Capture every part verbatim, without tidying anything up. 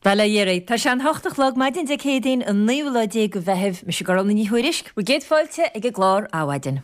Bala Yeri, tá sean hochtach log maidin de cédín an níomhla dé go bheitheh me se garolna ní huirisc, bu géad fáilte ag glár áhaidin.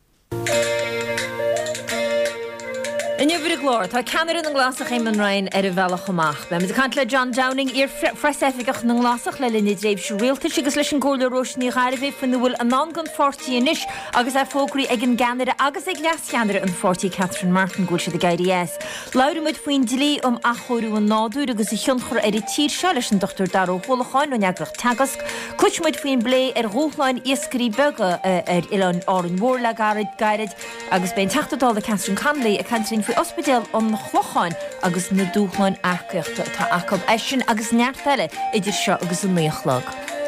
In jubber glór, tá ceannar an glasach éim an rain ar a bhealach amach. Be mit cant le John Downing ar freisefigach na glasach le linne dréibh se réalta sigus leis an ggóla roisní ghairibh fan bhfuil an ná gan fortí inis agus ar fógraí ag an ganara agus ag leas ceannar an fortí Catherine Martin gúil se de gairí es. Laura muid faoin dilí om achorú an nádú agus i chionchor ar i tír se leis an Doctor Daró Hólacháin ó neagrach tagasc, cuit muid faoin blé ar róchláin iascarí bega ar ilan áran mór le gairid agus ben tachtadál a Catherine Conley a Catherine fwy ospedal an chwacháin agus na dúchláin achreachta tá acab eisian agus neartfeile idir seo agus an nuochlog.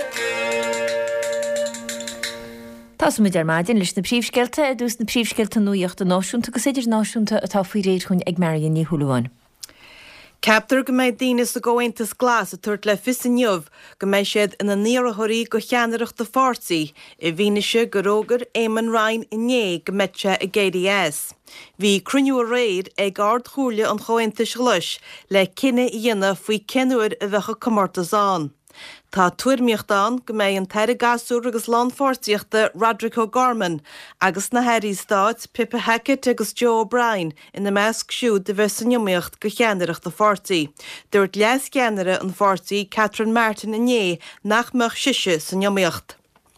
Tás mu ar maidin leis na príomhsceilte a dús na príomhsceilte nuíochta náisiúnta agus idir náisiúnta atá faoi réir chuin ag Marion ní Húlaháin. Captar go méid dínas a ggóhaintas glas a tuairt le fisanniuh go méid siad ina níorathirí go cheanaireach de fásaí i bhíneise go rógar Éamonn Ryan inné go meitse i géirí es. Bhí cruniú a réir ag ard chúrla an chomhaintas leis le cinenne dhéanamh faoi cenúir a bheitcha comórtasán. Tá tuairmíochtán go méid an teire gasú agus lánfórsaíochta Roderick O'Gorman agus na heirí stáit Pippa Hackett agus Joe O'Brien ina measc siúd de bheith sanniumaíocht go cheanaireach de fórsaí. Dúirt leas ceannaire an fórsaí Catherine Martin inné nach meach siise sanniumaíocht.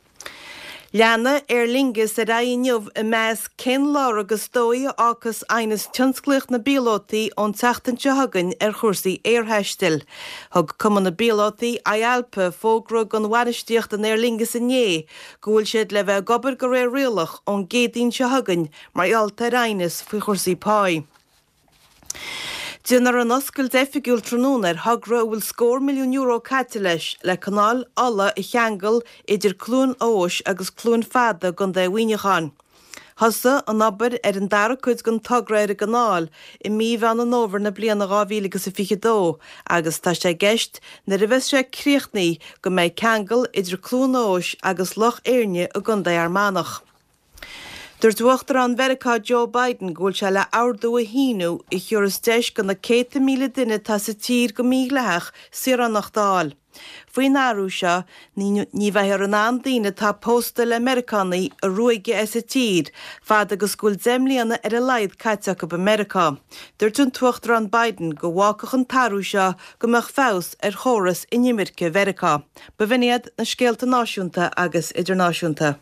Leanna ar lingus a raíinneamh i meas cén lár agus dói áchas ainas tionsclaoch na bíolótaí ón teachtainte hagann ar chursaí airtheistil. Thug cumann na bíolótaí Aialpa fógrug an bhainisteocht an ar lingus inné, gúil siad le bheith gobar go réir rialach ón gédaín se hagann mar alta ainas faoi chursaí páí. Dinar an oscail defigiúil trónúnar hagra bhfuil scór milliún euro caite leis le canál alla i cheangal idir clún óis agus clún fada gon de bhaoineáin. Thosa an obair ar an dara chuid gon tugra ar a ganáil i míomh an an óver na bliana gáhíle agus a fichidó agus tá sé gceist na ra bheith sé críochnaí go méid ceangal idir clún óis agus loch éirne a gon de armánach. Dúirt uachtar an Mheiriceá Joe Biden gúil se le ardú a híú i thuras deis go na céta míle duine tá sa tír go míleach siar an nachtáil. Faoin áú seo ní bheith ar an an daine tá pósta le Americanaí a ruaige as a tír, fad agus gúil zemlíanana ar a laid caiiteach go America. Dúirt an tuachtar an Biden go bhácach an tarú seo go meach fás ar chóras i Nimirce Mheiriceá, ba bhiniad na scéalta náisiúnta agus idirnáisiúnta.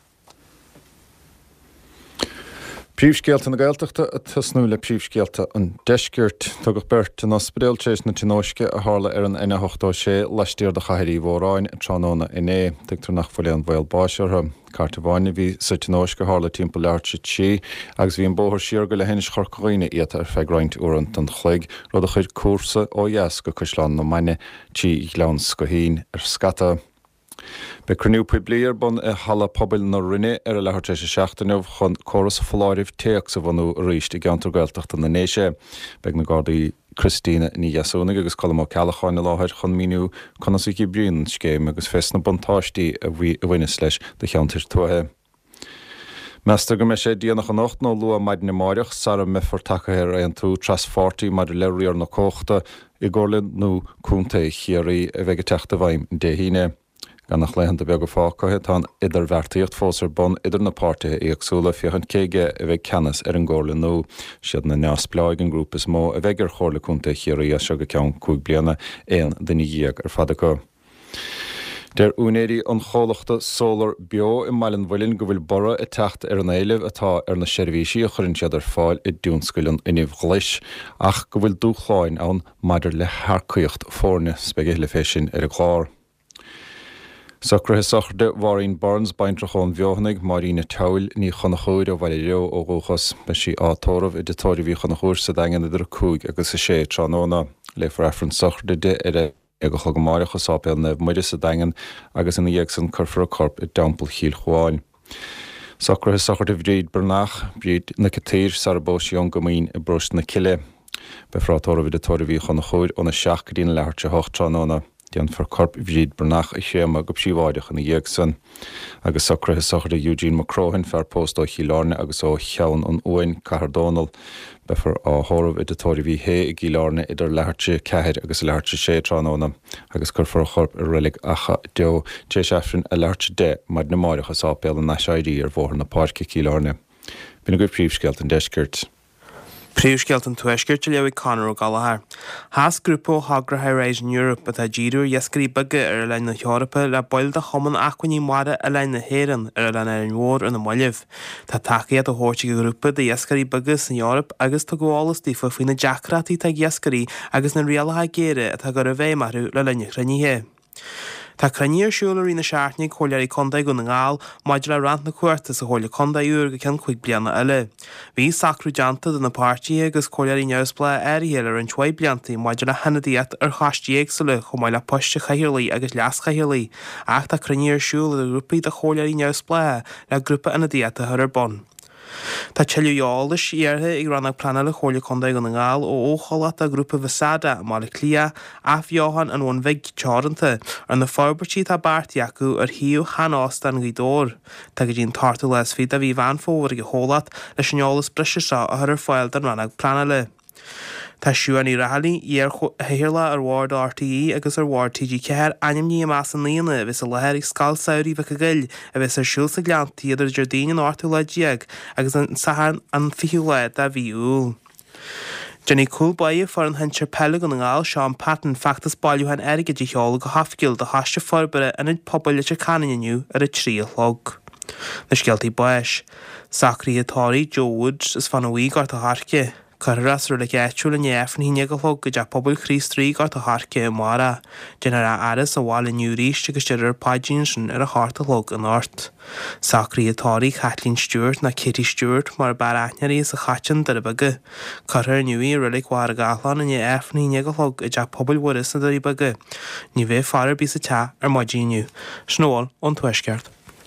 Príomhscéalta na Gaeltachta a tasnú le príomhscéalta an deisgirt tugad beirt an ospidéal tééis na tinóisce a hála ar an ina hochtá sé leistíir de chairí bhóráin a tránóna inné, digtar nach foiile an bhil báisiartha. Carta bhaine bhí sa tinóisce hála timppla leart si tí, agus bhí an bóthir siar go le hénis chorcaíine iad ar feagráint uairant an chluig, rud a chuid cuasa ó dheas go chuisleán na maine tí i gleann go hín ar scata. Be cruniú publiar bun a hala pobil na rinne ar a lehar teis seachtainmh chun choras fláirih teach sa bhanú ríist i gceantar Gaeltachta na néise. Beg na gádaí Christina ní Jasúnig agus colm Cealacháin na láthir chun míniú chunas i bríonn scéim agus fes na buntáistí a bhí a bhaine leis de cheantar tuathe. Meastar go me sé díanach an nacht nó lua maid na máireach sara me fortachair an tú tras fortí mar leiríar na cóchta i ggóla nó cúnta chiaí a bheith teachta bhaim de híine. Gan nach leihan de beg go fácathe tá idir bheartaíocht fós ar bon idir na páirtithe íagsúla fiochan céige a bheith ceannas ar an ggóla nó siad na neaspleáig an grúp is mó a bheith ar chóirla chunta chiaí a se go ceann cúig bliana éon duine díag ar fada go. Der únéirí an chólachta sólar bio i Mailen bhfuilinn go bhfuil bora i techt ar an éileh atá ar na seirbhísí a churann siad ar fáil i dúnscoileann inniu ghlais ach go bhfuil dúchláin ann maidir le thcaíocht fórne spege le fésin ar a chlár. Sacrathe sacrde Warren Barnes baintrachón bheohannig marína tail ní chonachúir a bhile leo ó góchas be sí átóramh i detóirí bhí chonachúir sa dagan idir cúig agus a sé tránóna le frefran sacrde de ire ag go chugamáireach sápéal na muidir sa dagan agus ina dhéag san curfar a corp i dampel chiil chuáin. Sacrathe sacrde bhríd Bernach bríd na catír sar bós ion gomín i brust na cile. Be frátóramh i detóirí bhí chonachúir óna seach go dtíana lehartte hocht tránóna. Dían for corp bhríd brnach a chéama go síomháideach na dhéag san. Agus sacrathe sochar Eugene McCrohan fear post ó Chilarne agus ó cheann an Owen Cahardónal befer á thormh editóri bhí hé i Gílarne idir lehartse ceithir agus lehartse sé tránóna agus gur for chorp a rilig acha deo té sefrin a lehartse de mar na máireachas ápéal an naisiidí ar bhór na páirce Gílarne. Bhína go príomhsceilt an deisgirt. Príomhsceilt an tuaisgirt le leabhaigh Conor ó Galahar. Has grúpa Hagra Horizon Europe a díú iascarí bige ar lein na Eorpa le boil de choman achhaní mara a lein na héan ar lein ar an mhór an na moileh. Tá takeíad a hórte go grúpa de iascarí bige san Eorpa agus tá góálas tífa faoin na deacratí tá iascarí agus na rialatha géire atá gur a bhéh marú le lein chranníthe. Tá craníir siúlaí na seaartnig choilearí condaid go na ngáil maidir le rant na cuairta sa chola condaúr go cean chuig blianana eile. Bhí sacrú deanta do na páirtí agus choilearí neamhspla airhéile ar an twaid bliantaí maidir le henadíat ar chaistíag sa le chomáid le poiste chahirirlaí agus leas chahirirlaí ach tá craníir siúla a grúpaí de choilearí neamhspla le grúpa inadíata thar ar bon. Tá teiliúálas iarthe ag rannach planna le chola condaid go na ngáil ó óchalat a grúpa Vesada má le clia a bheohan an bhain bheith teoranta ar na forbartí tá bart acu ar hiú chanásta an gcuidóir. Tá go dtíon tartú les fi a bhí bhain fómhar go hólat leis neolalas brise seo a thar ar fáil den rannach planna le. Tá siúan í rahalaí ar héirla ar Ward R T E agus ar Ward T G ceir anim ní más an líana a bheits a lehéir ag scal saoirí bheith a gail a bheits ar siúl sa gleantaí idir Jordín an áirtú le diaag agus an sahan an fiú leid a bhí úl. Jenny Coolbaie for an hentir pelig an ngáil Sean Patton factas bailúhan airige dí cheola go hafgil de haiste forbere an id pobl le caniniu ar a trí log. Na scialtaí báis. Sacrí atáí Joe Woods is fan a bhí gart a harce. Carras ru le geitú le neafn hí negalog go de pobl chrístrí gart a harce mara. Genera aris a bháil iniu ríist agus deir páidjinsin ar a harta log an ort. Sacrí atáí Kathleen Stewart na Kitty Stewart mar baraithnarí is a chatin dar a bige. Carhar nuí rulig war a galan a neafn hí negalog a de pobl waris na dar i bige. Ní bheith farar bí sa te ar maidíniu. Snóil an tuaisceart.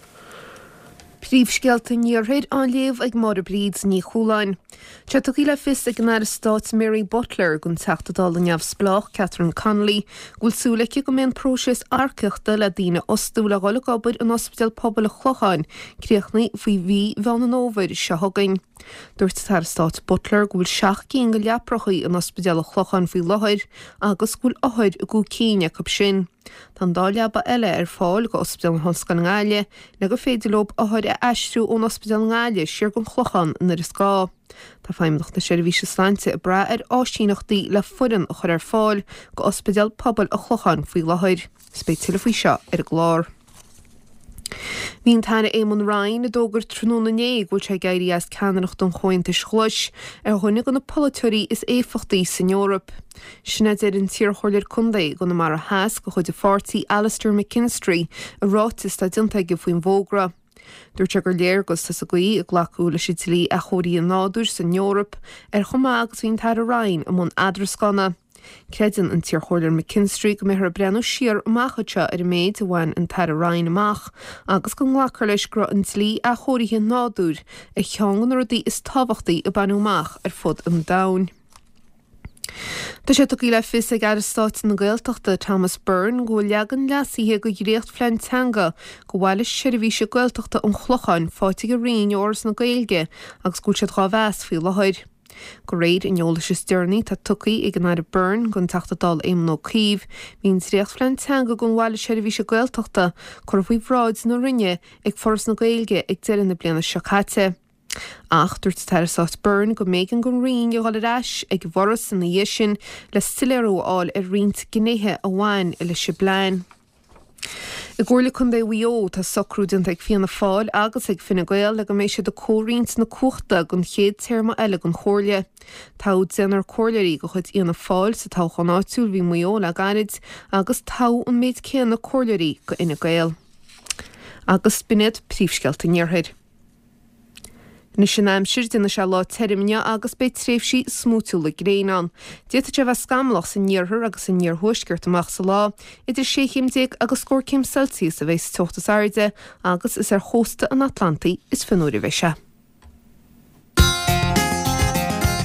Príomhsceilt níorthaid an léamh ag mar bríd ní chúláin. Te tuí le fis ag gnar Stát Mary Butler gon teachtadal an neamh splách Catherine Connolly gúil súlaici go mbeadh próisis arceachta le daoine osúla gála gabbaid an ospidal pobl a chlochain críochnaí faoi bhí bhean an ómhaid se thugainn. Dúirt tar Stát Butler gúil seach cín go leaprochaí an ospidal a chlochain faoi láthir agus gúil áthid a gú cíine cap sin. Tá dáleaba eile ar fáil go ospidal an hoscan ngáile le go féidir lob áthid a eistriú ón ospidal ngáile siar gon chlochan nar is gá. Tá feimimnach na seirbhíse Slánte a bra ar áistíochtaí le fudan a chur ar fáil go ospidal pobl a chlochan faoi láthir. Spéitiile faoi seo ar a glár. Bhín taine Éamon Ryan a dógur trúna néig bhfuil sé gairí as ceannach don chointas chluis ar chuinnig an na politúirí is éfachtaí san Eorp. Sinna déir an tír choir condaí go na mar a heas go chuid de fortaí Alistair McKinstry a rátas tá dinta go faoin bhógra. Dúirt gur léir gus tas a gaí a ghlaú le sitilí a choirí an náúr san Eorp ar chumá agus bhín tar a Ryan am món adrascanna. Credan an tír choir McKinstry go mé ar brenn siar amachchaite ar a méid a bhain an tar a Ryan amach agus go nglachar leis gro an tlí a choiríthe náúr a cheangan ar dí is tábhachtaí a banúach ar fud an dain. Tá sé tuí le fis ag Stát na Gaeltachta Thomas Byrne go leagan leasíthe go dréocht Fleintanga go bhhaile seirbhíse Gaeltachta an chlocháin fáilte go rion orras na Gaeilge agus gúil sé dhá bheas faoi láthir. Go réad in eolas is dearnaí tá tucaí ag an air Byrne gon teachtadal éim nó cíomh, hín tríocht Fleintanga gon bhhaile seirbhíse Gaeltachta chur bhí bhráid nó rinne ag foras na Gaeilge ag deireadh na bliana seachate. Ach dúirt tar Stát Byrne go mégan gon rion go gáil aráis ag bhorras in na dhéisin le stiléireáil ar riont gnéithe a bhhain i le se blain. I gcóirla chun é bhío tá socrú dinta ag fianna fáil agus ag finna gael le go mééis sé do cóínt na cuachta gon chéad téirma eile gon chóirle. Tá déanar cóirleirí go chuid íana fáil sa tá chanáitiúil bhí muo le gaiid agus tá an méid céan na cóirleirí go ina gael. Agus spinead príomhsceilta níorthaid. Ní sin aimsir duna se lá terimne agus be tréfhsí smútúla gréán. Déta se bheith scamlach san níorthir agus san níorthúisceart amach sa lá, idir sé chéimdéag agus scór céim Celsius a bheits tuachtas airde agus is ar hósta an Atlantaí is fanúir bheith se.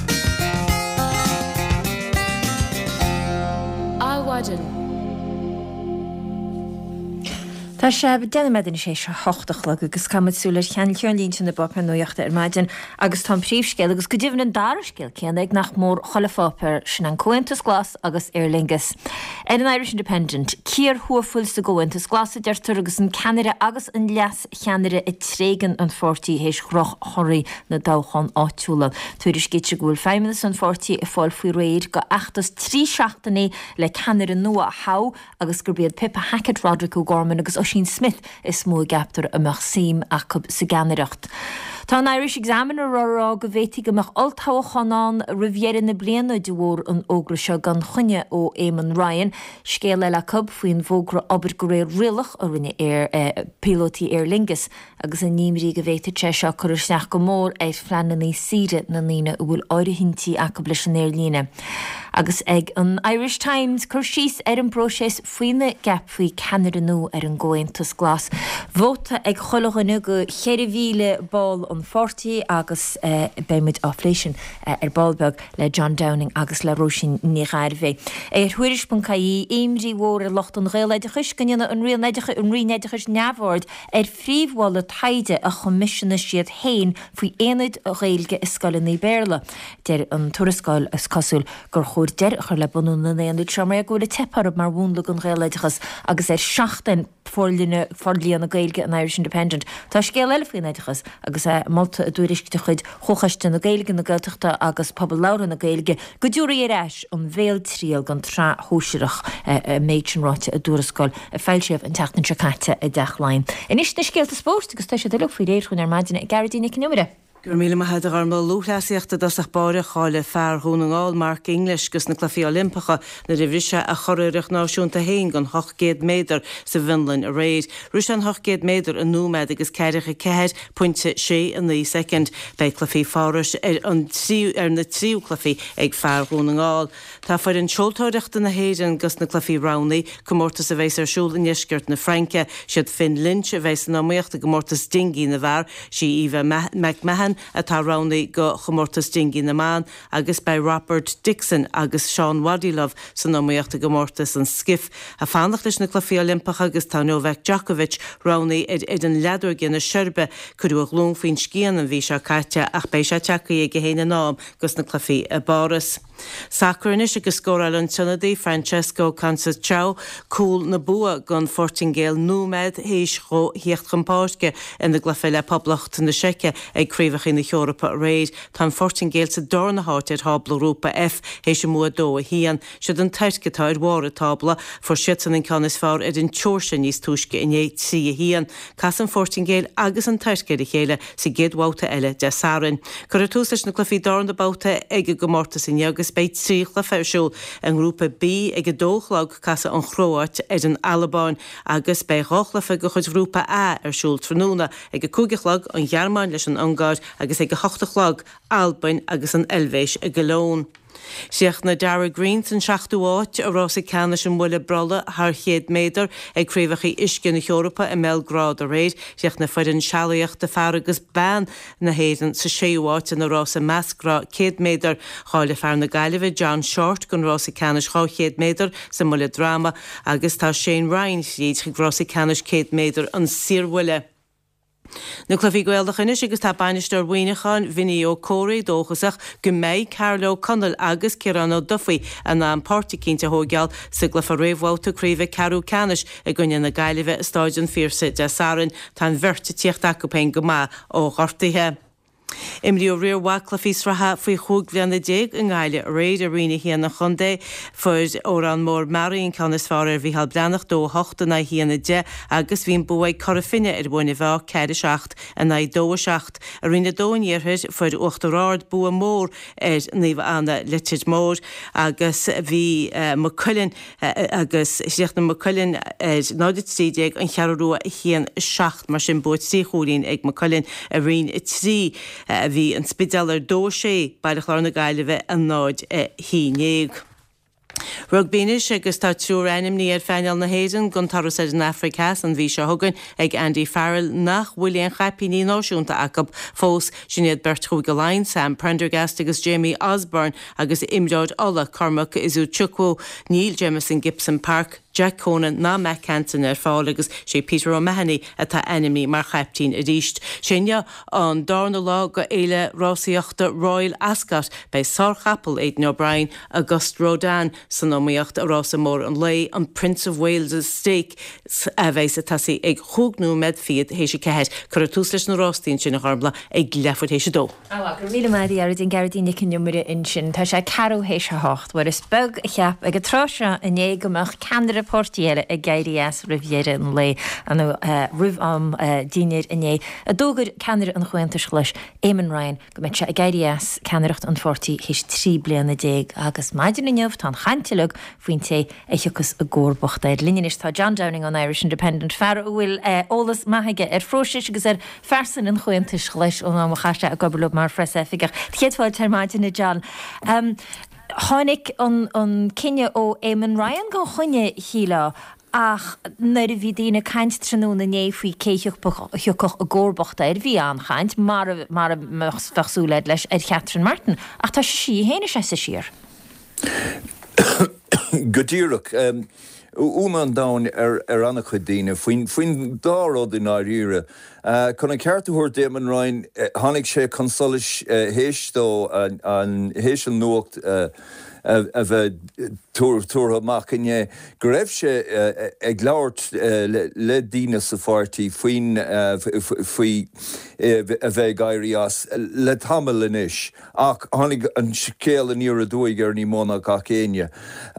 Áhaidan. Tá sé déna medan sé se hochtachla agus cumsúlir chean cheanlín sin na bopper nuoachta ar maidin agus tá príomhscéil agus go dtíhann an darcéil céan ag nach mór cholafáper sin an Cointas Glas agus Airlingus. Ed an Irish Independent, cíar thuafuil sa Cointas Glas a deirtar agus an Canada agus an leas cheanire i trégan an fortí hééis chroch choirí na dáchan áitiúla. Tuairis géite gúil feiminas an fortí i fáil faoi réir go achtas trí seachtaí le Canada nua a há agus gur bead Pippa Hackett Roderick O'Gorman agus Oisin Smith is mó gaptar amach sim acab sa ganaracht. Tá an Irish Examiner rárá go bhhéití goach oltáha chanán riviera na bliana dúór an ógra seo gan chunne ó Eamon Ryan, scéal eile cub faoin bhógra obair go réir rialach a rinne ar eh, pilotí Airlingus agus an níimrí go bhhéite te seo chuir seach go mór ag fleannaí siide na lína bhfuil áirithintí acab leis an Airlíne. Agus ag an Irish Times chur síos ar an próses faoine gap faoi Canada nó ar an Cointas Glas. Bhóta ag cholachanne go cheirihíle ball an fortí agus uh, beimid áfléisisin uh, ar Ballbeg le John Downing agus le Roisin Níghairbhé. Ar thuiris buncaí éimrí mhór a locht an réileideachis gannne an réileideachis an réileideachis neamhord ar phríomhhála taide a chomisisiona siad hain faoi éanaid a réilge is scoilnaí Béarla. Der an tuarascáil is cosúil gur chóir der chu le bunú na éanaid se mar go le tepar mar bhúnla an réileideachas agus ar seachtain forlína forlíana gailge an Irish Independent. Tá scéal eile faoineidechas agus é molta a dúirisce chuid chochaiste na gailge na gailteachta agus pobl lára na gailge go dúra ar eis an bhéal tríal gan trá hóisiireach méidsinráte a dúrascáil a feilseamh an teachtain secaite a dechláin. Inis na scéalta spórt agus tá sé de faoi réir chun ar maidine Garadína Cnúire. Gur míle ma heidir ar má lúthleíochtta dasach báire cháile fear húnaáil Mark English gus na clufií Olympacha na rihrise a choireach náisiúnta héin gan hochgéad méidir sa Vinlin a réid. Rúis an hochgéad méidir an núméid agus ceirecha ceir pointe sé an ní second bei clufií fáris ar an tríú ar na tríú clufií ag fear húnaáil. Tá fuir an seoltóireachta na héidir gus na clufií Rowney gomórtas a bhééis ar siúla neisceart na Franke siad Finn Lynch a bhééis na muochta gomórtas dingi na bhar si Eva McMahon atá Rowney go chomórtas dingi na man agus bei Robert Dixon agus Sean Wadilov san nóíochtta gomórtas an skif a fannach leis na clufií Olympacha agus tá Novak Djokovic Rowney id id an leadú gin na siirbe chuú a glún faoin scían an bhí se caite ach bei se teacaí ag héine nám gus na clufií a Boris. Sacranis agus scóráil an Trinity Francesco Conceição cúl na bua gan Fortingale núméid héis cho hiocht champáisce in na glufií le poblacht na seice ag críomhach in na Europa réid tá Fortingale sa dorna háit ar hábla Rúpa F héis sem mua dó a hían siad an teircetáir mhra tábla for sitan in canis fár ar an teirse níos túisce in éit sí a hían cas an Fortingale agus an teirceir a chéile sa géadháta eile de sarin. Cur a tús leis na glufií dorna báta ag go mórtas in agus beit tríchla feisiúil an grúpa B ag a dóchlag casa an chróát ar an Alabáin agus bei ráchlafa go chud grúpa A ar siúil tróna ag a cúgachlag an Ghearmáin leis an Angáid agus ag a hochtachlag Albain agus an Elvéis a golón. Seach na Dara Greens an seachtúáit a Rosa Canis an bhile brola haar chéad méidir ag críomhachaí iscin na Europa i Melgrád a réid, seach na fuid an sealaíocht de fear agus ban na héan sa séúáit na Rosa Mascra céad méidir cháile fear na gaiileh John Short gon Rosa Canis chá chéad méidir sa mula drama agus tá Shane Ryan siad ag Rosa Canis céad méidir an síorhuile. Na clufií Gaeltachanis agus tá bainisteir Bhuineáin Vinnie O'Corey dóchasach go méid Carlo Connell agus Ciarán Duffy an an párta cínte thógeal sa glufa réomhháta críomh Carú Canis a gcuine na gaiileh stáidin fíorsa de sarin tá bhirrta tíocht acu pein go má ó ghortaithe. Imrí ó riorhha clufiís ratha faoi chuig leanna déag an gáile réid a riine híana na chundé fuid ó an mór maríon canas fáir bhí hal breannach dó hochta na híana de agus bhíon buid chorafinine ar buna bheith ceir seacht a na dó seacht a riine dóíorthid fuid uachtarrád bu mór ar níomh anna litir mór agus bhí McCullin agus siach na McCullin náidir trídeag an chearú a hían seacht mar sin bud tíchúín ag McCullin a rion trí bhí an spidealar dó sé bailach lá na gaiileh an náid hínéag. Rugbínis agus tá túr enim ní ar feinal na héan gon tarú sé an Africas an bhí se thugann ag Andy Farrell nach bhfuilíon chapíní náisiúnta acab fós sinnéad bertchú go lein Sam Prendergast agus Jamie Osborne agus imráid alla Cormac isú tuú Neil Jemison Gibson Park Jack Conan ná me Canton ar fáil agus sé Peter O'Mahony atá enemy mar cheptín a ríist. Sinne an darna lá go éile rásaíochta Royal Ascot bei Sarchapel Aidan O'Brien August Rodin san óíocht a rása mór an lei an Prince of Wales' stake a bheits a tasí ag chúgnú med fiad hééis sé cehéid chur a tús leis na rástíín sin na harbla ag lefud hééis dó. Gur míle maidí ar din Gardína cinnumire in sin tá sé carú hééis a hocht, war is bug a cheap ag a troise a né gomach Canada Portiere a gaiirí as riviere an lei an rih am díir iné a dógur Canada an chuintas leis Éman Ryan go mit se a gaiirí as Canadacht an fortí hís trí blianana déag agus maidir na neamh tá chainteach faoin té éisiochas a ggóirbocht éid líine is tá John Downing an Irish Independent fear bhfuil ólas maithaige ar fróise agus ar fersan an chuintas leis ó ná chaiste a gobalú mar freisefigach. Chéadháil termáide na John. Um, Tháinig an cinne ó Éman Ryan go chuine híle ach nuair a bhí dtína caint tróna né faoi céisioch a ggóirbochta ar bhí an chaint mar mar fechsúlaid leis ar Catherine Martin ach tá sí héine sé sa siar. Godíireach um, úman dain ar ar anna chudaine faoin faoin dárád in áíre. Uh, Con an ceartúir Éman Ryan uh, tháinig sé consolis uh, héistó an, an héis an nuacht uh, a bheith túr amachchaine go raibh sé ag labhairt le daoine sa pháirtí faoin faoi a bheith gaiirí as le tamil inis ach tháinig an scéal an iar a dúig ar ní móna gach éine.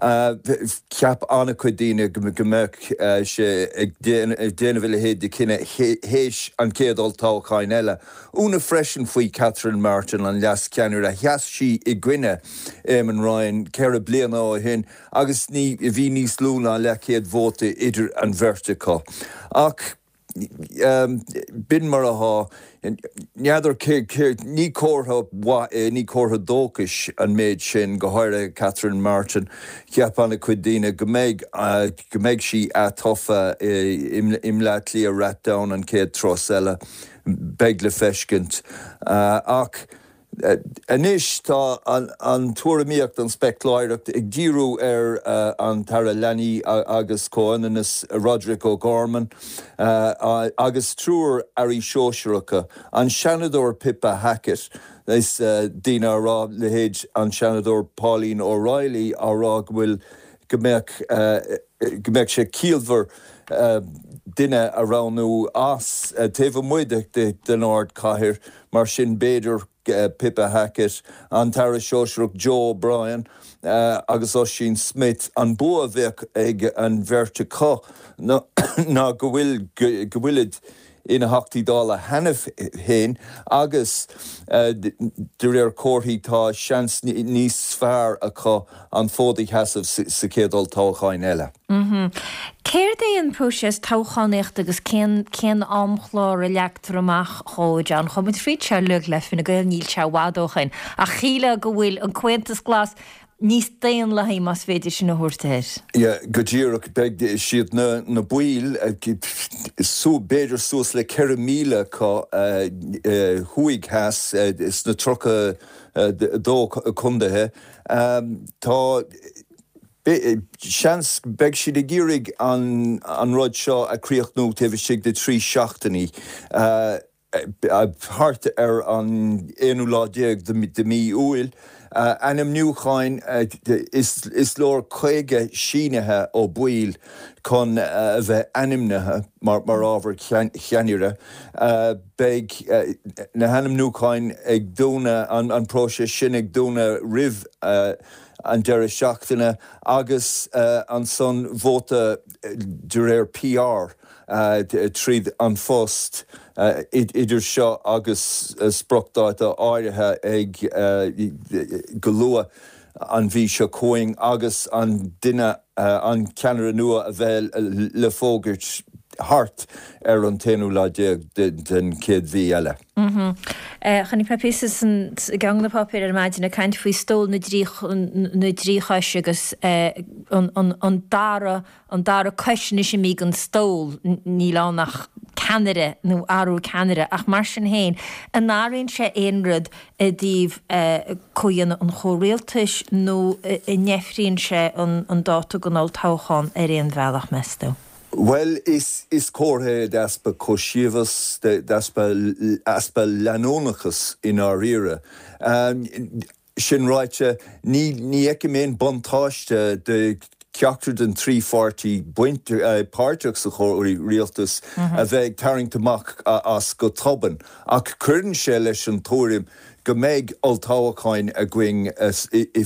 Ceap anna chuid daoine go mbeadh sé ag déanamh le héad de cinenne héis an céadál táchain eile. Úna freisin faoi Catherine Martin an leas ceanúir a theas sí i gcuine Éman Ryan ceir a bliana á hin agus ní bhí níos lúna le céad bhóta idir an vertica. Ach um, bin mar a há neadidir ní córtha ní córtha dóchais an méid sin go háire Catherine Martin ceap anna chuid daoine go méid go méid sí a tofa im leat lí a rat down an céad tros eile beag le feiscint ach Anis tá an, an tuaramíocht an spectláireacht ag díú ar uh, an Tara Lenny agus cóananas Roderick O'Gorman uh, agus trúr airí seoisireacha an Seanador Pippa Hackett is uh, dína rá le héid an Seanador Pauline O'Reilly árá bhfuil go mbeadh uh, go mbeadh sé ciallmhar uh, duine aránú as uh, taobh muideach de den áard caithear mar sin béidir Uh, Pippa Hackett, an Tara Seoisireach Joe O'Brien, uh, agus Oisín Smith, an bua bheith ag an vertica ná no, go bhfuilid ina hachtaí dála hanamh héin, agus uh, de réir cóirthaí tá seans níos fearr acu an fódaí heasamh sa céadál táchain eile. Céir é an próses táchanécht agus cén amchlár a leachtar amach choid an chomid fríd se le le finna go níl se bhádóchain a chiile go bhfuil an cuentas glas níos daon le haim mas féidir sin na thuirteir. Ja, go ddíreach beag siad na, na buil sú béidir sús le ceir míle có thuig heas is na trocha dó chundathe. Tá seans beag siad a gírig an, an rud seo a críochnú taobh siad de trí seachtaní. Uh, Hart ar an éanú lá déag de mí úil. Uh, Anam Newchain uh, is, is lór chuige sínethe ó buil chun uh, bheith animnethe mar, mar ábhar cheanire. Uh, Beag uh, na Anam Newchain ag dúna an, an próise sin ag dúna rih uh, an deire seachtaine agus uh, an son bhóta de réir P R uh, tríd an fóst. Uh, idir seo agus uh, sprachtáta áirithe ag uh, go lua an bhí seo cóing agus an duine uh, an ceanara nua a bheith le fógairt hart ar an téanú lá déag den céad bhí eile. Channig pepis is an gang na papir ar maidin a caint faoi stól na dríchaise agus an dara an dara caiisina sem mí an stól ní lá nach Canada nó áú Canada ach mar sin héin an náirn sé éonrad a díomh chuan an choréaltais nó i nefhríonn sé an dáta gonál táchan ar éon bhealach meú. Well, is is córthe daspa cosíomhas daspa aspa leanónachas in our era. Um, sin ráite ní ní eicimén bontáiste de ceachtar den trí forty buinte uh, páirteach sa chóirí rialtas mm-hmm. a bheith taringtamach as go toban ach chuann sé leis an tórim go méid oltáhaáin a going i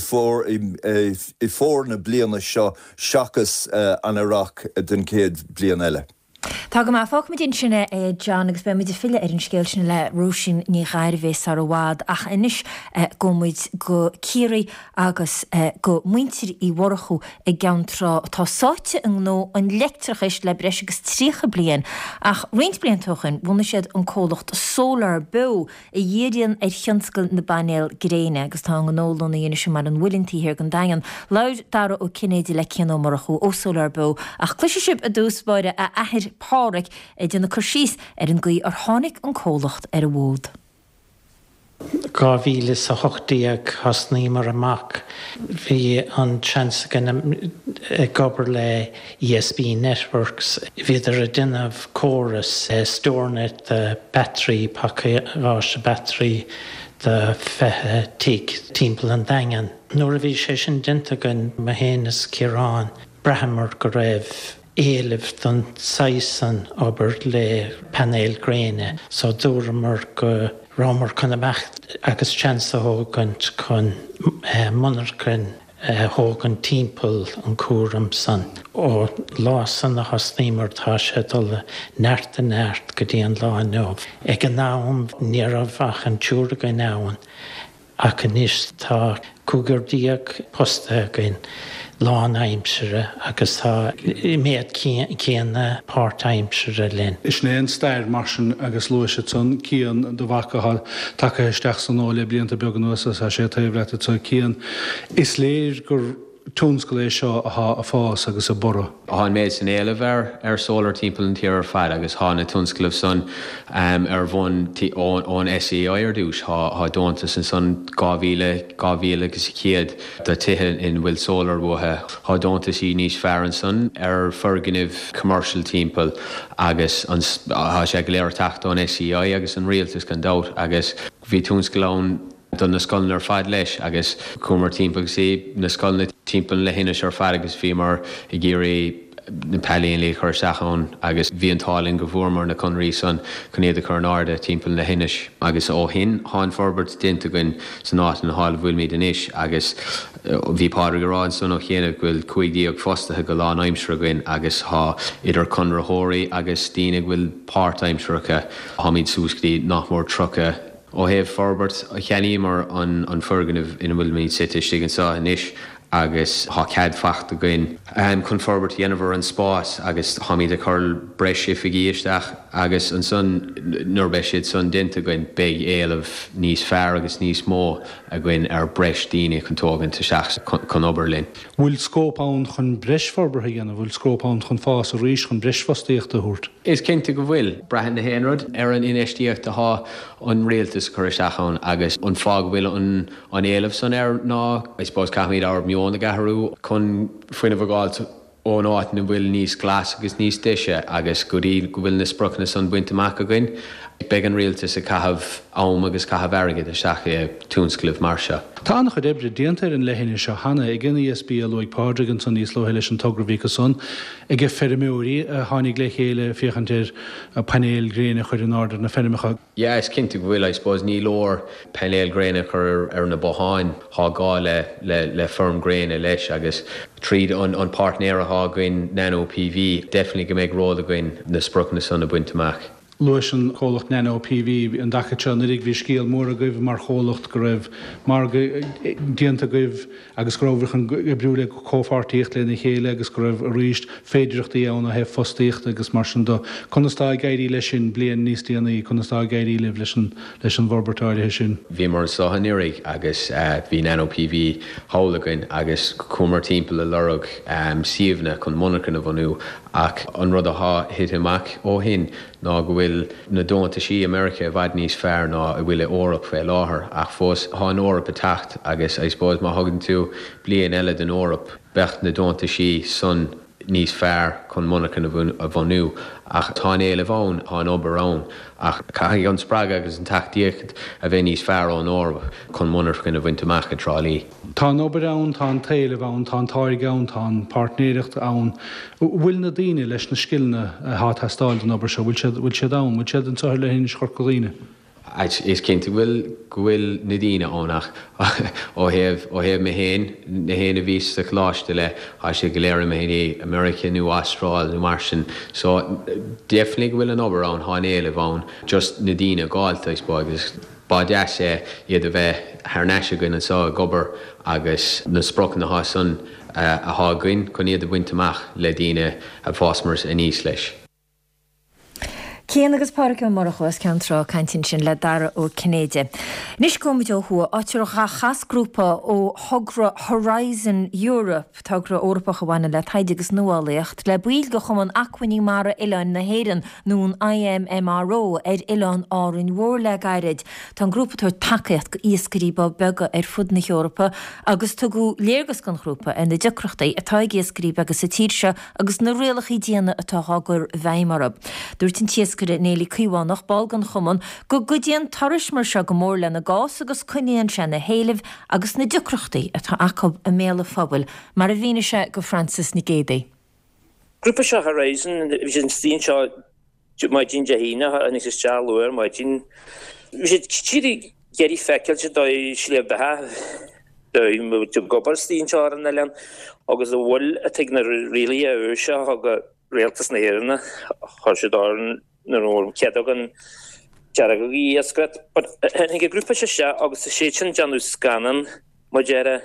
fór na bliana seo seachas uh, an Iraq den céad blian eile. Tá go má fág mit sinna é John agus be muid fiile ar an scéil sin le rúsin ní gaiirhés ar bhád ach inis go muid go círaí agus go muintir í bhharchu i gceantrá tá sáte an nó an leictrachis le breis agus trícha blian ach riint blian tuchan bhna siad an cólacht solar bu i dhéiríonn ar chionscail na banéil gréine agus tá an nólan na dhéine sin mar an bhuilintí hir gan dagan laud dara ó cinnéidir le cianó marchu ó solar bu ach cluise sib a dúsbáide a ahir páric é duna chusís ar an gaí ar tháinig an cólacht ar a bhód. Gá bhíle sa hochtaíag hasnaí mar amach bhí an chance gan gobar le E S B Networks viidir a duineh chorus stórnet de battery pakráis battery de fethe tíic timppla an dagan. Nuair a bhí sé sin dinta gan ma héanas Cirán brehamar go raibh éileh don saisan aber le panéil gréine, so dúramar go rámar chun amach agus chance a hógant chun munar chun hógan timppel an cuaram san. ó lásan na hasnímar tá sé dul neart a neart go dtí an lá nómh. Ag an náam níar a bhach an túra go náhan ach an níos tá cúgurdíag posta gain lán aimsere agus tá méad céanna páirt aimsere linn. Is néon stair marsin agus luise tún cían do bhacha take isteach san óla blianta beag an nuasa a sé taobhreite tú cían. Is léir gur túnscoil seo a fás agus a bora. Há méid san éileh ar solar timppla an tíar fad agus hána túnscoilh san ar bhain ón S A I ar dúis há dónta san san gábhíle gábhíle agus céad de tithe in bhfuil solar buthe. Há dónta sí níos fearran san ar ferganineh commercial timppla agus há sé go léir tacht ón S A I agus an rialtas gan dát agus bhí túnscoilán don na scoiln ar fad leis agus cumar timppla sí na scoilna timppla le hinne ar fad agus bhí mar i ggéirí na peilíon le chuir seachán agus bhí an tálinn go bhfuarmar na conraí san chunéad a chu an áda timppla le hinis agus ó hin háin forbert dinta goin san áit an háil bhfuil míad inis agus bhí pára go ráin san ó chéanamh bhfuil chuigdíag fostathe go lán aimsre goin agus há idir conrathirí agus daoine bhfuil páirt aimsreacha há míad súscdaí nach mór trocha ó héobh forbert a cheanaí mar an an ferganineh ina bhfuil míad site stigan sa inis agus há cead fachta goin um, chun forbert dhéanamhar an spás agus hámíad a chuil breis ifigí isteach agus an son nuair be siad son dinta goin beag éalamh níos fearr agus níos mó a goin ar breis daoine chun tógann tá seach chun oberlinn. Bhfuil scópán chun breis forbartha dhéanamh, bhfuil scópán chun fás a ríis chun breis fastíochta thuirt. Is cinnte go bhfuil breithin na héanrad ar an inistíocht há an réaltas chuir seachán agus an fág bhfuil an an éalamh san ar ná I suppose caithmíad ar mionna gathú chun foioine bhágáilt ó áit na bhfuil níos glas agus níos deise agus go dtí go bhfuil na sprocna san buinteach againn be an rialtas a caitheamh am agus caitheamh airgid a seacha túnscliomh mar seo. Tá nach chu debre déantar an lehinine seo hana ag gin E S B a loig pádragan san níos lo leis an tograhícha son ag go ferrimúí a tháinig le chéile fiochantir a panéil gréine chuir an áda na ferimicha. Ja, is cinnte go bhfuil I suppose ní lór panéil gréine chur ar na boháin há gá le le le firm gréine leis agus tríd an an partnéir a há goin nano P V definitely go méid rád a goin na sprocna san na buinteach. Luis an cholacht nano P V an dacha an rig bhí scéal mór a goibh mar cholacht go raibh mar dianta goibh agus gróbhchan brúla cóhartíocht le na chéile agus go raibh ríist féidireachtaí ann a heh fostíocht agus mar sin do chunastá gaiirí leis sin blian níos díanaí chunastá gaiirí le leis leis an bhorbertáide sin. Bhí mar sohannírig agus bhí nano P V hálagain agus cumar timppla le lorug siomhna chun monachan a bhanú ach an rud a há hit amach ó hin ná go bhfuil na dónta sí America bhaid níos fearr ná a bhfuil Eorp fé láthair ach fós há an Eorp a tacht agus I suppose má thugann tú bliain eile den Eorp becht na dónta sí son níos fearr chun monachan a bhanú ach tá éile bhán há an oberrán ach cai an sppraag agus an tachtíocht a bheith níos fearr an Eorp chun monachan a bhaint amach a trálí. Tá an oberrán, tá an taobh ann, tá an táirgeann, tá an partnéireacht ann. Bhfuil na daoine leis na scilne há tastáil an obair seo, bhfuil sé dám, bhfuil sé an tuair le hin scorcaíine. Is cinnta bhfuil bhfuil na daoine ónach ó hebh ó hebh me héin na héana a bhís sa chláiste le a sé go léir me héine America nó Astráil nó mar sin. So definitely bhfuil an oberrán há éile bhán just na daoine gáilta is agus ba de sé iad a bheith thneise gon an sa gobar agus na sprochan na hásan a hágain chun iad a bhaint amach le daoine a fásmars a níos leis. Céan agus páracha marachas ceantrá cantin sin le dara ó Cnéide. Nis gomid ó thua áitirecha chasgrúpa ó thugra Horizon Europe tugra Eorpa gohhaine le taide agus nuálaocht le buil go chum an achainní mara Ileán na héireann nún I M M R O ar Ileán áireann mhór le gairid. Tá grúpa tar takeíocht go iascaríba bega ar fud na Eorpa agus tugu léargas gan grúpa in na deacreachtaí atá iascaríba agus sa tíirse agus na rialachí díana atá hágur bheimara. Dúirt an tíos gur néli cuihánnach balgan chuman go gudíon taris mar se go mór le na gás agus cuinean se na héileh agus na deacreachtaí atá acob a méle fabul mar a bhíine se go Francis na Gédaí. Grúpa se Horizon sin stín seo mai dín jahína a nis is teá luir mai dín tíri geri feiceil se dói sléb bethe dói mu gobar stín seo an lean agus a bhfuil a teag na rilí a ur se a go réaltas na héirna chuir se dáin na nóir ceadagan dearagaí iascrat. Hennig a grúpa se se agus a séan deanú scanan má deara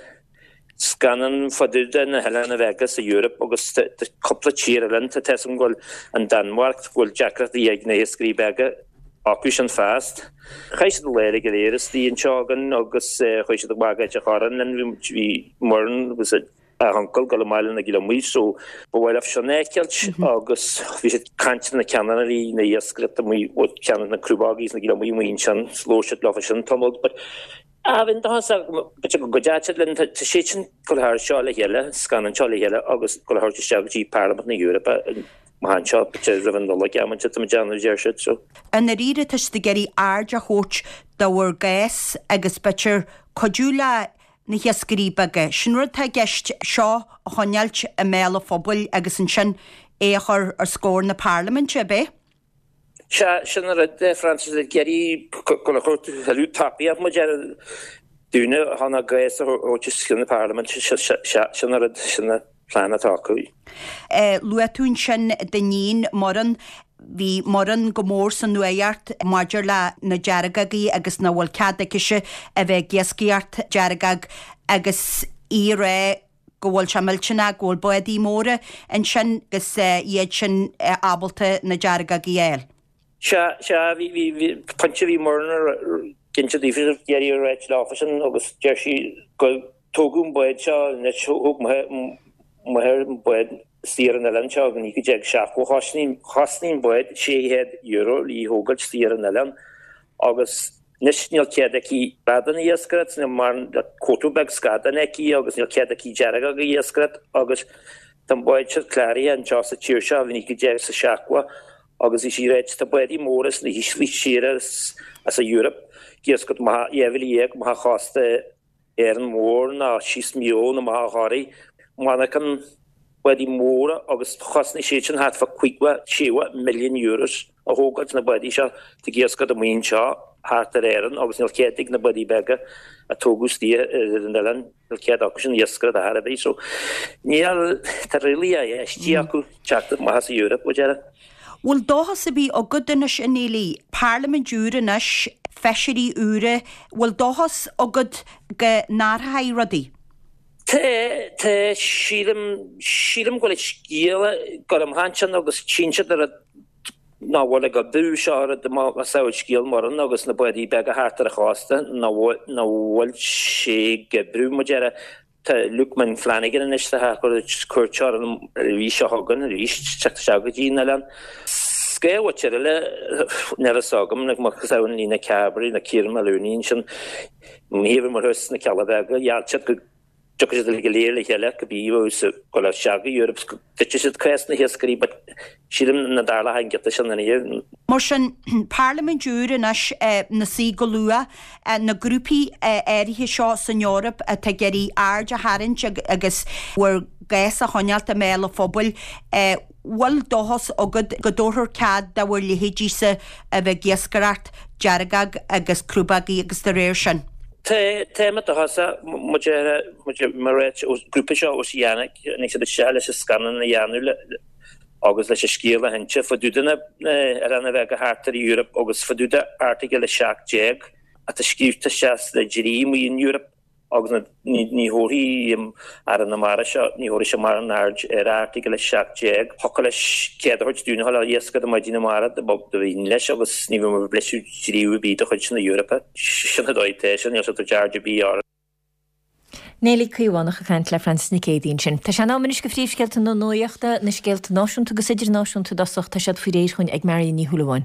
scanan faduda na heile na Vegas a Europe agus coppla tír a lint a tesan ghil an Danmark ghil deacrat i ag na iascríbega acus an fast. Chais an léir go léiris tíon seágan agus chuis a bagaid a charan an bhí marn was a hankal go maiile na gile mí so bhfuil af senéceilt agus bhí sé cantin na ceanaí na iascrit a mí ó cean na cruúbágís na gile mí mon sean slóisiid le sin tomod, but a bhín dá go godeite linn tá sé sin go thir seo le heile scanan seo le heile agus go thirte seagadtí Parliament na Europa han seo rihan le gaman si am deanú déir si so. An na ríre tuis de geirí airde chót dáhar gais agus bitir codúla na hiascaríbaga sin rud tá geist seo a choneilt a méle fphobal agus an sin éachar ar scór na Parliament se be? Se sin a rud Francis le geirí go chuirtú heú tapiíach má dear dúine hána gais óte sin na Parliament sin a rud sinna plán atá acuí. Luatún sin danín moran hí moran go mór san nuart maidir le na dearagaí agus na bhfuil cadaice a bheith giasciart dearagag agus í ré go bhfuil semiltena ggóil buí móra an sin gus iad sin ábalta na dearagaí éil. Se bhí punte bhí mórnar cinnte dífir géirí réit láfasin agus deir si go tógún buid seo net thug muir buid stíar an eile seo gan í go deag seach go chasnín buid séhéad euro í hógad stíar an eile agus nisníal ceadaí badan í iascrat na mar cótúbeg scadaneicí agus níl ceadaí dearaga go iascrat agus tan buid se chláirí an teá sa tíir seo bhí go deag sa seachha agus is sí réit tá buí móras na hislí siar as a Europe giascot má éhfuil má chásta ar an mór na síos mió na má háirí mána kan wedi móra agus chasna sé sin hat fa cuiigha séha milliún euros a hógad na budí se te giascad a mon seo hart ar éan agus níl céig na budí bega a tógustí an eile níl céad acu sin iascrad a Harbí so níl tar rilí a éistí acu teachta má has a Europe ó deara. Bhfuil dóhas a bhí ó godanas in élí Parliament dúranas feisiirí úra bhfuil dóhas agad go náthaí rodí. Tá sílam goil scíal go am hansean agus tíse ar náhfuil go dú seo a sao scíal mar agus na buí be a hátar a chásta na bhfuil sé go brú mo deara Lukeman Flanagan in is ha chuirtear an rí seo hagan a rí teach segadí na lean. Scé watcher le never sagam na mar saoin í na cabri na Kieran Malúnín sin míhir mar hus na Calabega jaartset go Jockeys the legal hele could be was gola shaggy Europe's just question here screen but she didn't na darla han get the here Motion Parliament during us na si golua and na groupie eri he shots in Europe at tegeri arja harin agus were gas a honyal ta mele fobul eh wal dohos ogod godor cad da were lihijise a vegiescarat jaragag agus krubagi agus the ration Te tema ta hasa mujera mujera marech os gruppe sha os yanik ni se de shale se scannen na yanule agus le skila henche fodudena erana vega harter i Europe agus foduda article shak jeg at the skifte shas de jirim in Europe agus ni hori arana marasha ni hori shamar narj er article shak jeg hokalish kedhoj dun hala yeska de madina mara de bob de inlesh agus ni mo blessu jiriu bi de hoj na Europe shana doite shana so to charge bi ar Nelly Cuiwanach a cant le Francis Nicédín sin. Tá sé námanis go fríomhsceilte nó nóíochta na scéalta náisiúnta go siidir náisiúnta dasachta siad faoi rééis chuin ag marí ní thuúlaháin.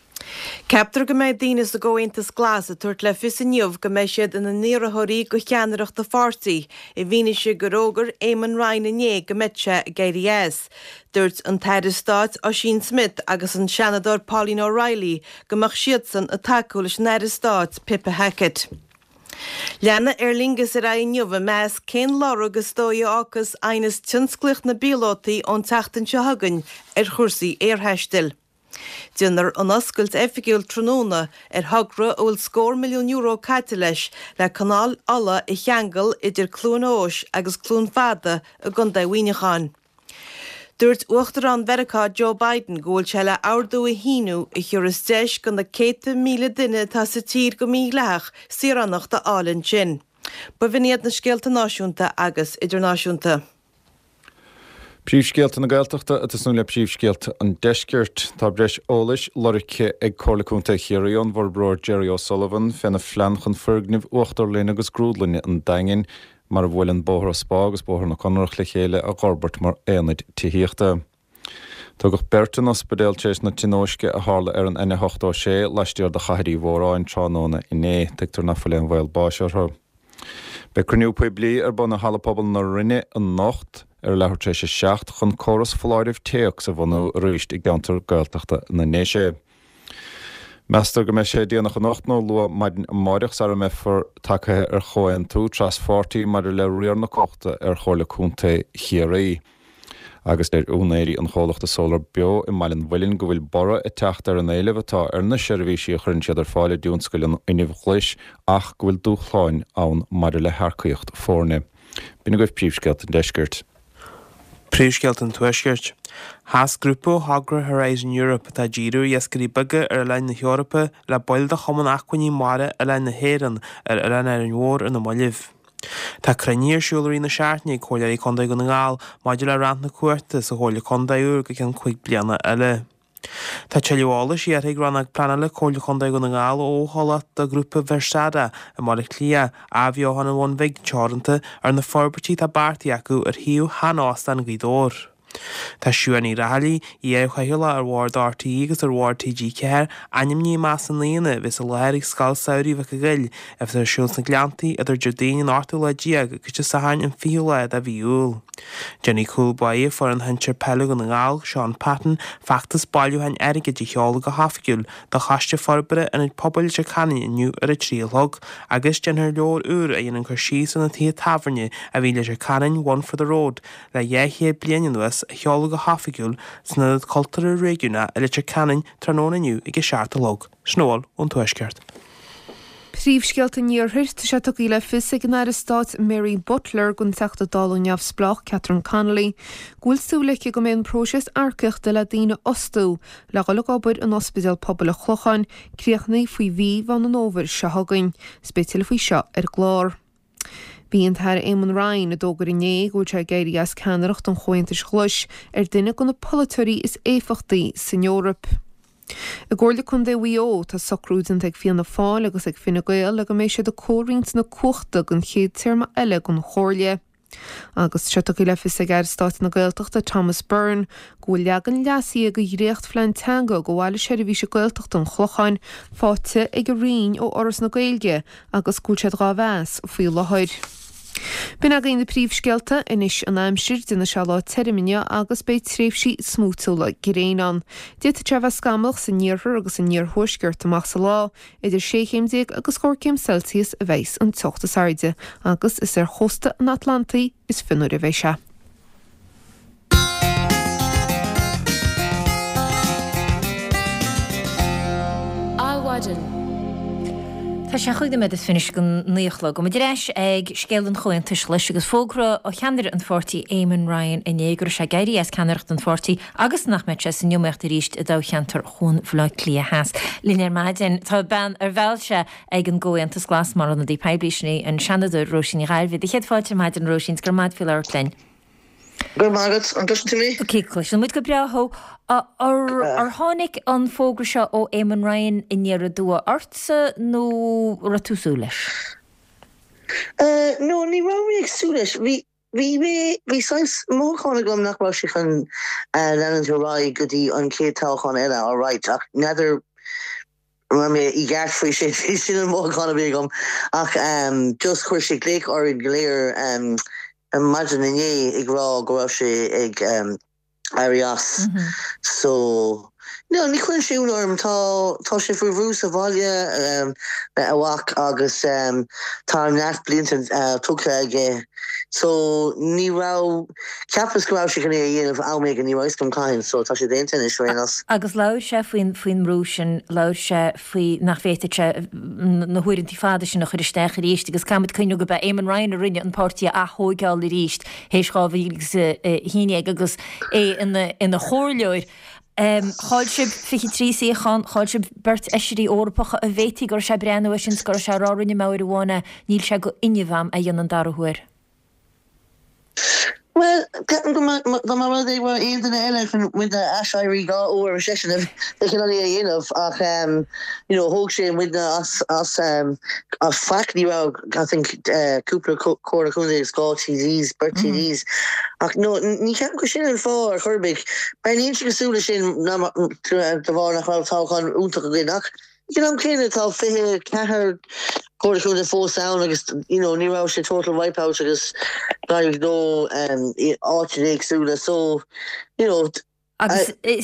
Captar go méid dínas a ggóintas glas a tuairt le fisiniuh go méid siad in na níorathirí go cheanaireacht de farsaí i bhíine se go rógar Éamon Ryan inné go méidse Gairy S. Dúirt an Taire Stát Oisin Smith agus an seanadór Pauline O'Reilly go mbeadh siad san a takeú leis Taire Stát Pippa Hackett. Leanna Erlingus ar ein jove meas cén lár agus dói ácas ainas tinsclicht na bílótaí ón teachtain se hagan ar chuirsaí airtheistil. Dinar an oscailt effigiúil tróna ar hagra óil scór milliún euro caite leis le canál alla i cheangal idir clún óis agus clún fada a gunda bhuineáin. Dúirt uachtar an Vericá Joe Biden ggóil se le ardú a híú i churas deis gan na céite míle duine tá sa tír go mí leach siarannach de álinn sin. Ba bhíad na scéalta náisiúnta agus idirnáisiúnta. Príomhscéalta na Gaeltachta a is le príomhscéalta an deisceart tá breis ólais lorice ag cólaúnta chéiríon bhar bror Jerry O'Sullivan fena flean chun fergnih uachtar lena agus grúdlainne an daingin mar bhfuil an bóthar spá agus bóthar na conrach le chéile a garbert mar éanaid tííochta. Tá go bertan ospedéaltéis na tinóisce a hála ar an ine hochtá sé leistíar de chairí mhóráin tránóna iné tetar na foléon bhil báisiartha. Be cruniú puoi blií ar buna halapobal na rinne an nocht ar lehartéis sé seacht chun choras fláirih téach sa bhunú rúist ag gantar Gaeltachta na néise. Meastar go me sé díanach an nacht nó lua maidin máireach sa me for takethe ar choin tú tras forty mar le riar na cochta ar chola cúnta chiaí. Agus er únéirí an chólachta solar bio i mailin bhfuilinn go bhfuil bara i techt ar an éileh atá ar na seirbhísí churinn siad ar fáile dúnscoilin inmh chluis ach go bhfuil dúchláin ann mar le haircaíocht fórne. Bína goibh príomhscéalt an deisceart. Príomhscéalt an tuaisceart. Has grúpa Hagra Horizon Europe tá ddíú iascarí baga ar lein na Eorpa le boilda choman achcuiní mara a lein na héan ar ar an ar an mhór in na moilih. Tá craníir siúlaí na seaartnaí choileí condaí go na ngáil maidir le rant na cuairta sa chola condaúr go cin chuig bliana eile. Tá teála sí ar ag rannach plana le chola condaí go na ngáil ó hála a grúpa Versada a mar clia a bhíohanna bhain bheith teoranta ar na forbertí tá bartaí acu ar hiú hanásta an gcuidóir. Tá siúaní rahallí i éh chaile ar bhhar R T E agus ar bhhar T G ceir anim ní más an líana vis a leir ag scal saoirí bheith gail a bheit ar siúls na gleantaí idir Jordéin an áta le diaag go te sahain an fiú leid a bhíúil. Jenny Coolboy for an hentir pelu an ngáil Sean Patton factas bailú hain aige dí cheála go hafigiúil do chaiste forbere in ag pobl se caní inniu ar a tríalthog agus genir leor úr a dhéanaan chu síos an na tí taferne a bhí leis a canin One for the Road le dhéhé blian nuas a cheála go hafigiúil sna cultúr réúna a leis a canin tróna inniu ag a seaartalog. Snóil ón tuaisceart. Príomhscéalta níorthir tá sé tuí le fis ag Taire Stát Mary Butler gon teachta dála neamh splach Catherine Connolly gúil súlaice go mbeadh próisis airceachta le daoine ostú le go le gobair an ospidéal pobl a chluchan críochnaí faoi bhí van an óbhar se hagainn spéisial faoi seo ar glár. Bhíonn Taire Éamon Ryan a dógur inné gúil sé Gairy S ceannaireacht an chointas chluis ar duine go na politúirí is éifachtaí san Eorop. I ggóirla chun dé bhío tá socrúdint ag fianna fáil agus ag finna gail le go mééis sé do córingt na cuachta gon chéad tíirma eile gon chóirle. Agus se go le fis a gar stát na gailteachta Thomas Byrne go legan leasí a go réocht flein teanga go bhhaile sé a bhí se gailteachta an chlochain fáte ag go rion ó oras na gailge agus cúilsead gá bheas faoi lehaid. Bin aga na príomhscealta inis an aimsir duna se lá terimine agus bei tréfhsí smútúla giréán. Déta tre bheith scamach san níorthir agus an níorthúisgurt amach sa lá, idir séchéimdéag agus cóircéim Celsius a bheits an tuachta saide, agus is ar chosta an Atlantaí is finúir a bheith se. Áhaidir. Tá sé chuig me is finis go níochla go éis ag scéalan chuintis leis agus fógra ó cheanir an fortí Éamon Ryan in égur sé gaiirí as ceannacht an fortí agus nach me san neommecht ríist a dácheantar chun bhleid clia heas. Línar maidin tá ben ar bhilse ag an ggóantas glas mar an dí pebliisinaí an seanadú Róisín Ghairmhí. Chéad fáilte maid an Róisín gur maid fi leir lein. Gur mágad an tuisn mí? Oké, cluis, muid go breathó ar tháinig an fógra seo ó Éamon Ryan inéar a dua artsa nó ra túsú leis? No, ní ra mí agsú leis. Bhí sais móchána gom nach bhil sich an leanann rá gotí an cé táchan eile áráit ach neidir mé i gceart faoi sé sin an móchána bé gom ach just chuir sé léic or i gléir imagine inné ag rá go raibh sé ag Arias. So no, ní chuin siúnorm tá tá sé fu rús a bhaile a bhac agus tá neart blianta tucha aige. So ní rá ceapas go raibh sé gan é dhéanamh áméid an ní ráis gom caiin, so tá sé déanta is réanas. Agus leir sé faoin faoin rúsin leir sé faoi nach féite na huirintí fáda sin nach chuir isteach a ríist, agus camid chuinú go be Éamon Ryan a rinne an pártí a thógáil i ríist, hééis gábhígus híine agus é ina chóirleir. Cháil sib fichi trí séchan, cháil sib bert eisirí órapacha a bhétí gur sé breanú sin gur sé rárinne máir bhána níl se go inniuham a dhéanaan darhuair. Well, the mama they were in the elephant with the Ashiri got over a session of they can only you know um you know Hogshin with the us us um a fact you know I think uh Cooper Cora Kunde Scott T Ds Bert T Ds ach no ni can't go shin for Herbig by an inch sula shin na the var nach talk on unta ginach you know kind of tal fi kahar Cora Kunde full sound agus you know ni ra she total wipeout agus guys no um archaic sula so you know agus is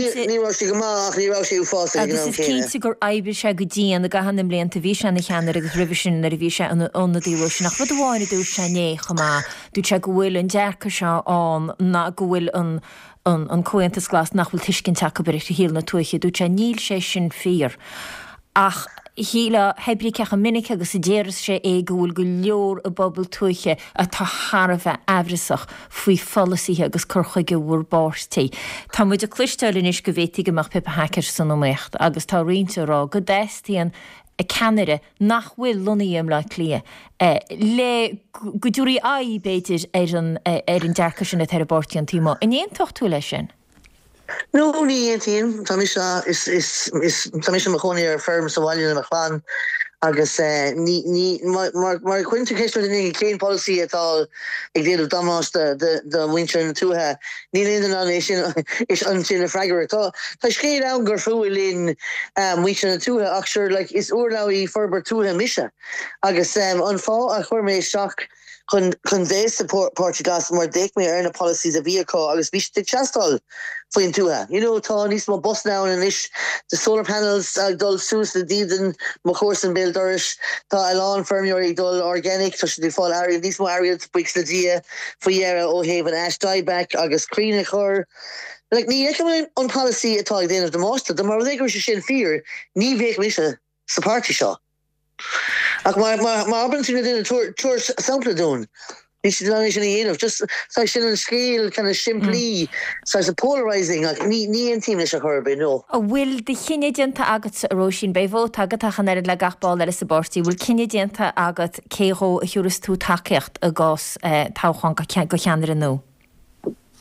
cínta gur aibe se go dtíon a gahannim blianta bhí se na cheanar agus rivisin na bhí se anna dtíú sin nach bud bháinna dú se né chumá dú se go bhfuil an dearcha se an na go bhfuil an an cuaantas glas nach bhfuil tuiscin take beir híal na tuaiche dú se níl sé sin fír ach híle hebrí cecha minic agus i déras sé é gohfuil go leor a bobbal tuaiche a tá Harbheith ehrisach faoi fallasaithe agus curchaige bhfuair báirtaí. Tá muid a cluisteilin is go bhhétí goach Pippa Hacker san ómécht agus tá rionnta rá go déistíon a ceanire nach bhfuil lunaíam le clia. Le go dúirí aí béidir ar an dearcha sin a therabortí an tíma. In éon tochtú lei sin? No, ní éontíon, Tá is is is is tá mis machóí ar firm sa bhaile na chláán agus ní ní mar chuinte céistú in clean policy atá ag déanamh damas de winter na túthe ní léon an é sin is an sin na freigar tá Tá scéad an gur fuil lín winter na túthe ach sure like is uorlaí forbar túthe mise agus an fá a chuir mé seach chun chun dé support Portugal mar déic mé ar na policies a bhíá agus bhí te chastal faoin túthe. You know tá níos má bus ná an is de solar panels ag dul sús na dían má chósan bil doris tá eán firmúir ag dul organic tá si fáil air níos má air buic na dia faoéire ó héh an ash dieback agus crína chur. Like ní eicem an policy atá ag déanamh de másta, de mar dhégur se sin fear ní bhéh mise sa party seo. Ach mar mar mar abban sin in tour tour sampla dún. Ní si dan sin héanamh just sa sin an scéal kind of simplí sa a polarizing ach ní ní an tíim se churbe no. A bhfuil de chinine dianta agat a roisin bei bhó agat a chanéir le gachbáil ar sa bortí, bhfuil cinine dianta agat céó a thuúras tú takeocht a gás táchan go cheanar an nó.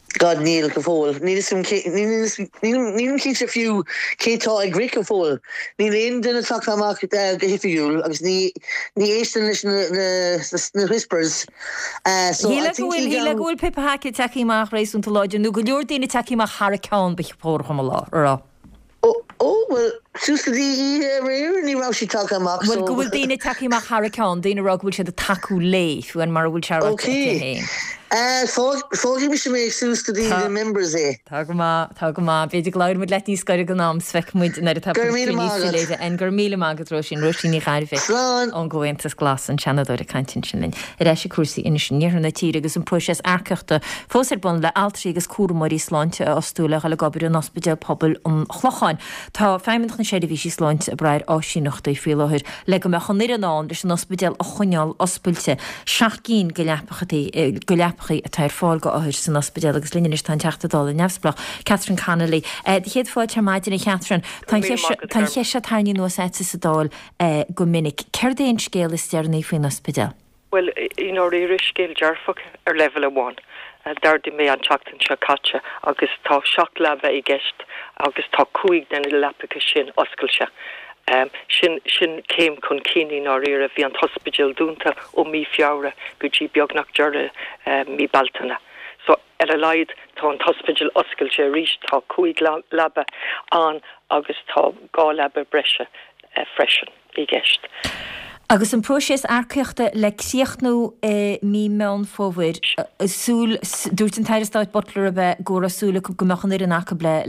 God Neil Cafol. Neil some Neil keeps a few Kato a Greek Cafol. Neil in dinner talk about the Hiffiul. I was ni ni Eastern the whispers. Uh so I think he Hila go Pippa Hackett taki mach race until lodge nu go dine taki mach Harricane be por hom la. Oh, oh well, Suska di rare ni raw she talk about. Well, go will dine taki mach Harricane dine rog will the taku leif when mar will chara. Okay. Uh, fógi mis mé sús go dí members é. Tá go má, tá go má, beidir gláir mud letní scoir go nám sveic muid na a tapú léide en gur míle mágad roisin roisin ní chair fé an gohaintas glas an chanadóir a cantin sin linn. I reis sé cuasaí inis sin níor na tíre agus an puisias airceachta fós ar bun le altrí agus cuairmóí sláinte osúla a le gabir an ospidéal pobl an chlocháin. Tá feimimech na séidir bhí sláinte a brair áisiínochta i fiáthir le go meach an níar an án leis an ospidéal a chuneáil ospailte seach cín go leapachataí go leap a tair fáil go áthir san ospidéal agus líine is tá teachtadáil in Neamhsplach. Catherine Connolly. Uh, the héad fáid maidin na Catherine, tá cheise tarní nó éite sa dáil go minic. Ceir déon scéal is dearnaí faoin ospidéal? Well, in our irish scale jarfach ar level of one. Uh, dar di mé an teachtain se caite agus tá seach laba i gceist agus tá cuaig den i lepacha sin oscailte. Um, sin sin céim chun cíní ná ire bhí an hospidéal dúnta ó mí fiára go dtí beagnach dearna um, mí baltainna. So ar a leid tá an hospidéal oscailte ríis tá cuaig laba an agus tá gá laba breise uh, freisin i gceist. Agus an próséis airceachta le siochtnú mí meán fómhair súl dúirt an teiristáid botlar a bheith ggóra súla go gomachan ar an acha ble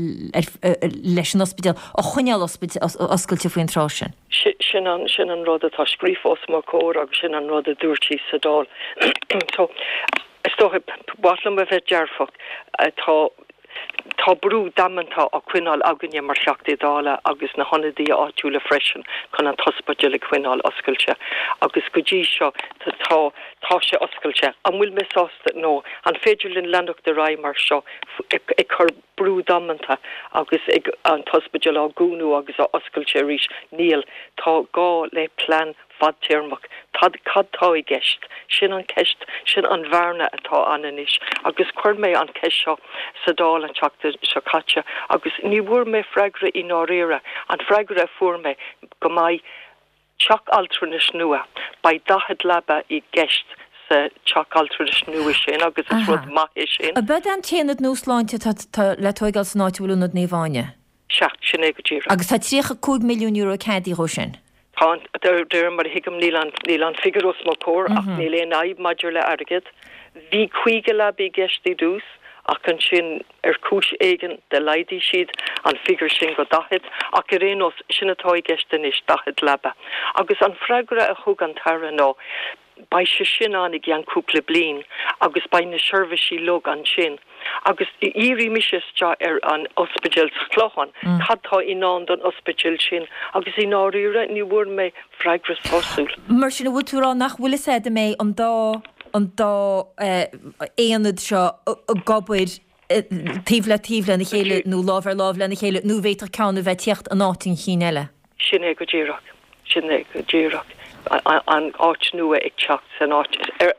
leis an ospidéal ó chuineáil oscailte faoin trásin. Sin an sin an rud atá scrífós má cór agus sin an rud a dúirtí sa dáil. So is tócha bhlam a bheith dearfach tá Tá brú damantá a cuineáil aganne mar seachtaí dála agus na honadaí áitiúla freisin chun an tospaideal cuineáil oscailte agus go dtí seo tá tá sé oscailte an bhfuil mesásta nó an féidirlinn leanach de raim mar seo ag chur brú damanta agus ag an tospaideal á gúnú agus á oscailte ríis níl tá gá le plan fad tíirmach tad cadtá i gceist sin an ceist sin an bharna atá ananis agus chuir mé an ceist seo sa dáil an teachta seo caite agus ní bhuair mé freigra i náréire an freigra a fuair mé go mbeidh teach altranis nua ba dahad laba i gceist sa teach altranis nua sin agus is rud maithé sin. A bud an téanad núsláinte le toigáil san áitiúlúnad níomháine? Seach sin é go ddíra. Agus tá tríocha cúig milliún euro cédaí ro sin? Der mar higam Nílan Nílan figuros má cór ach ní le naib maidir le agad. Bhí cuaige le bí geistí dús ach an sin ar cúis éigen de leidí siad an figur sin go dahid ach go rénos sin atá i gceistin is dahid leba. Agus an freigra a thug an tara ná ba se sin annig an cúpla blin agus ba na serviceí log an sin. Agus íri mises ja ar an ospidéal chlochan cadtá inán an ospidéal sin agus í náíre ní bhfuair mé freigras fásúil. Mar sin bhfuil túrá nach bhfuil sé de mé an dá an dá éanad seo gabid tíomhle tíomhle na chéile nó lábhar lábhle na chéile nó bhéitar ceanna bheith tíocht an átain chin eile. Sin é go ddíireach sin é go ddíireach. An áit nua ag teach san áit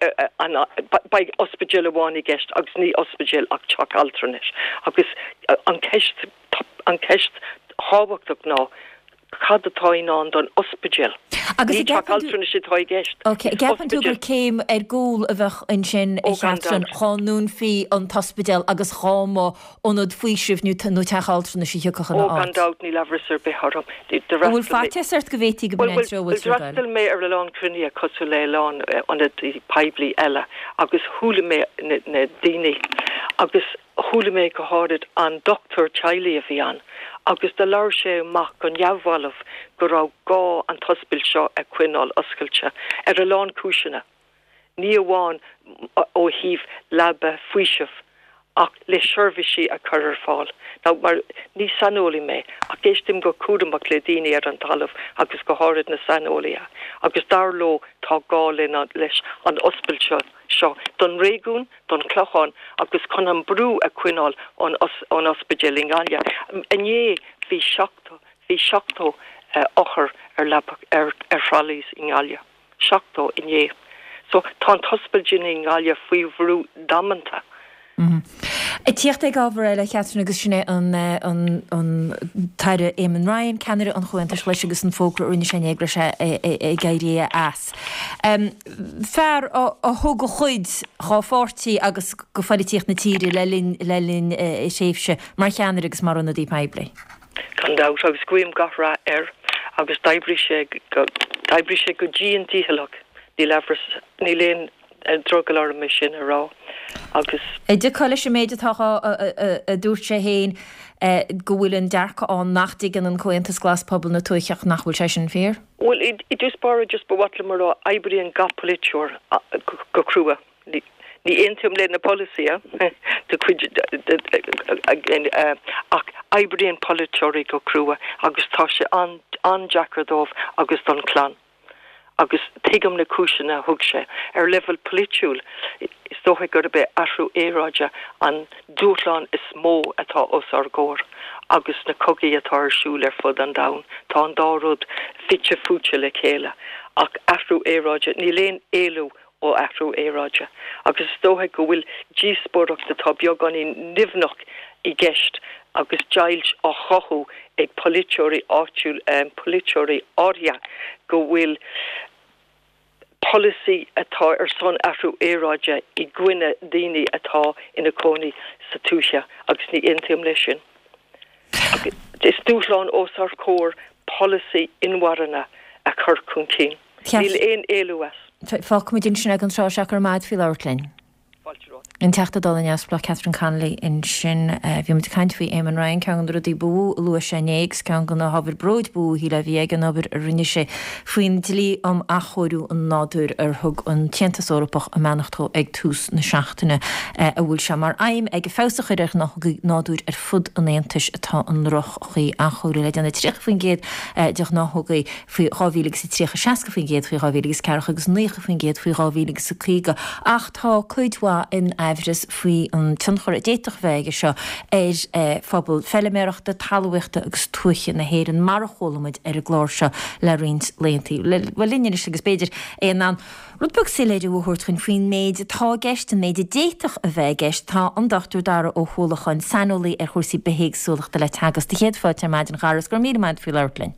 ba ospidéal amháin i gceist agus ní ospidéal ach teach altranis agus an ceist an ceist hábhachtach ná cad atá inán don ospidéal. Ní teach altranis atá i gceist. Ok, gapan tú gur céim ar gúil a bheith in sin i cheatran cháún fí an tospidéal agus cháma ónad faoisih nó teach altranis i hiúcachan áit. Ó gan dát ní lehras ar bethorm. Bhfuil fáte seirt go bhétí go bhfuil Drastal mé ar le lán cruní a cosú le lán an peblií eile agus thula mé na daoine agus thula mé go háirid an doctor Charlie a bhí an agus de leir sé amach an neamhhalah go rá gá an tospil seo a cuineáil oscailte ar a lán cúisina. Ní amháin ó híomh laba faoisih ach le serviceí a chur ar fáil. Ná mar ní sanolaí mé a géistim go cuaramach le daoine ar an talamh agus go háirid na sanolaí agus dar lo tá gá lena leis an ospailte seo don réún don clochán agus chun an brú a cuineáil an ospidéal in Galia. Ané bhí seachtó bhí seachtó ochar ar labach ar ar fralís in Galia. Seachtó inné. So tá an tospaideal in Galia faoi bhrú damanta. I tíocht ag ábhar eile cheatran agus sinné an taire Éamon Ryan ceanire an chuintas leis agus an fógra úna sé éagra se i gaiirí as. Fear a thug go chuid chá fórtaí agus go fáilí tíocht na tíre le linn séifse mar cheanire agus mar anna dí peibli. Can dá agus cuiim gahra ar agus daibrí sé go G an tíhalach ní lefras ní léon drogal ar me sin ará agus. É de choile sé méide tá a dúirt sé héin go bhfuil an dearcha an nachtaí gan an chuintas glaspobal na tuicheach nachhfuil sé sin fér? Well, i dúspára just ba watla mar á aibrí an gapolitúr go crua. Ní intim le na policy de cuid ach aibrí an politúí go crua agus tá sé an Jackardómh agus don clan. agus tegam na cúisina thug sé ar level politiúil is dócha gur be asrú éráide an dúrlán is mó atá os ar góir agus na cogaí atá arsúil ar fud an dain tá an dárod fitse fúte le chéile ach asrú éráide ní léon éilú ó asrú éráide agus is dócha go bhfuil díspóach atá beag an í nimhnach i gceist agus jailch a chochu ag politúí áitiúil um, politúí ária go bhfuil policy atá ar son afrú éráide i gcuine daoine atá ina cónaí sa túise agus ní intim lei sin. Is dúsláán os ar cór policy inharana a chur chun cín. Níl éon éluas. Fá mu din sin ag an trá seach ar maid fi leirtlein. In teachta dal as bla Catherine Connolly in sin bhí mu caiint fao Éamon Ryan cean rudí bú lu sé néigs cean gan na habir broid bú hí le bhí ag an habir rinne sé faoin dilí am a choirú an náúir ar thug an tientasórapach a menachtó ag tús na seachtainna a bhfuil se mar aim ag fésa chuidir nach náúir ar fud an éantais atá an roch chuí a choirú le anna trí faoin géad deach náthgaí faoi ráhílagus sa trícha seaca faoin géad faoi ráhílagus ceach agus nuocha faoin géad faoi ráhílagus sa clíga ach tá chuidhá in Everest faoi an tunchar a déitach bheige seo ar fphobal felliméireachta talhaachta agus tuiche na héir an mar cholamid ar a glár seo le rins léontaí. Bhfuil linne agus beidir é an rudbug siléidir bhúirt chun faoin méid tá gceist an méid déitach a bheith gceist tá an dachtú dara ó chólachan sanolaí ar chuirsaí behéagsúlaachta le teagas de chéadfáid ar maid an charas gur míad maid fiú leirplain.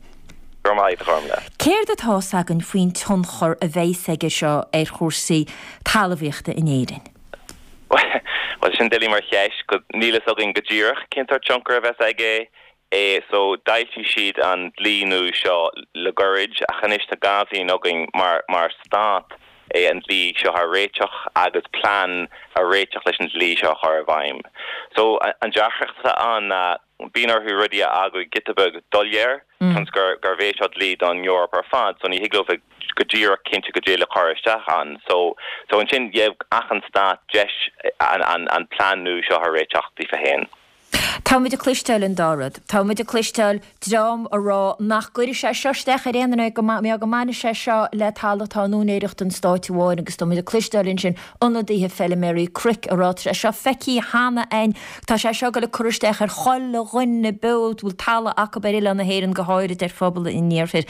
Céir atá sagan faoin tunchar a bheith aige seo ar chuirsaí talhaachta in éireann. Well, sin deli mar cheis go níle sogin godíirech cintar chunkar a bheits aige é so daití siad an blíú seo le gorid a chanista gaí nogin mar mar stát é an lí seo haar réiteach agus plan a réiteach leis an lí seo haar bhaim. So an deachreachta an bínar hu rudi a agu gitabug dolléir tans gur gur bhéisiad líd an Europa ar fad so ní higlófik godíra cinnte go déile choiristeach an so so an sin dhéh achan stát deis an an an planú seo haar réiteachtaí fa héin. Tá muid a clisteil an dárad, Tá muid a clisteil drám a rá nach goidir sé seisteach a réanana go mé a go mana sé seo le talatá núnéirecht an stáitiháin agus tá muid a clisteilinn sin onadíthe felliméí cric a rá se feici hána ein tá sé seo go le chuiristeach ar cholle rinne bud bhfuil talla aca beile an na héir an go háirid ar fphobal in níorfir.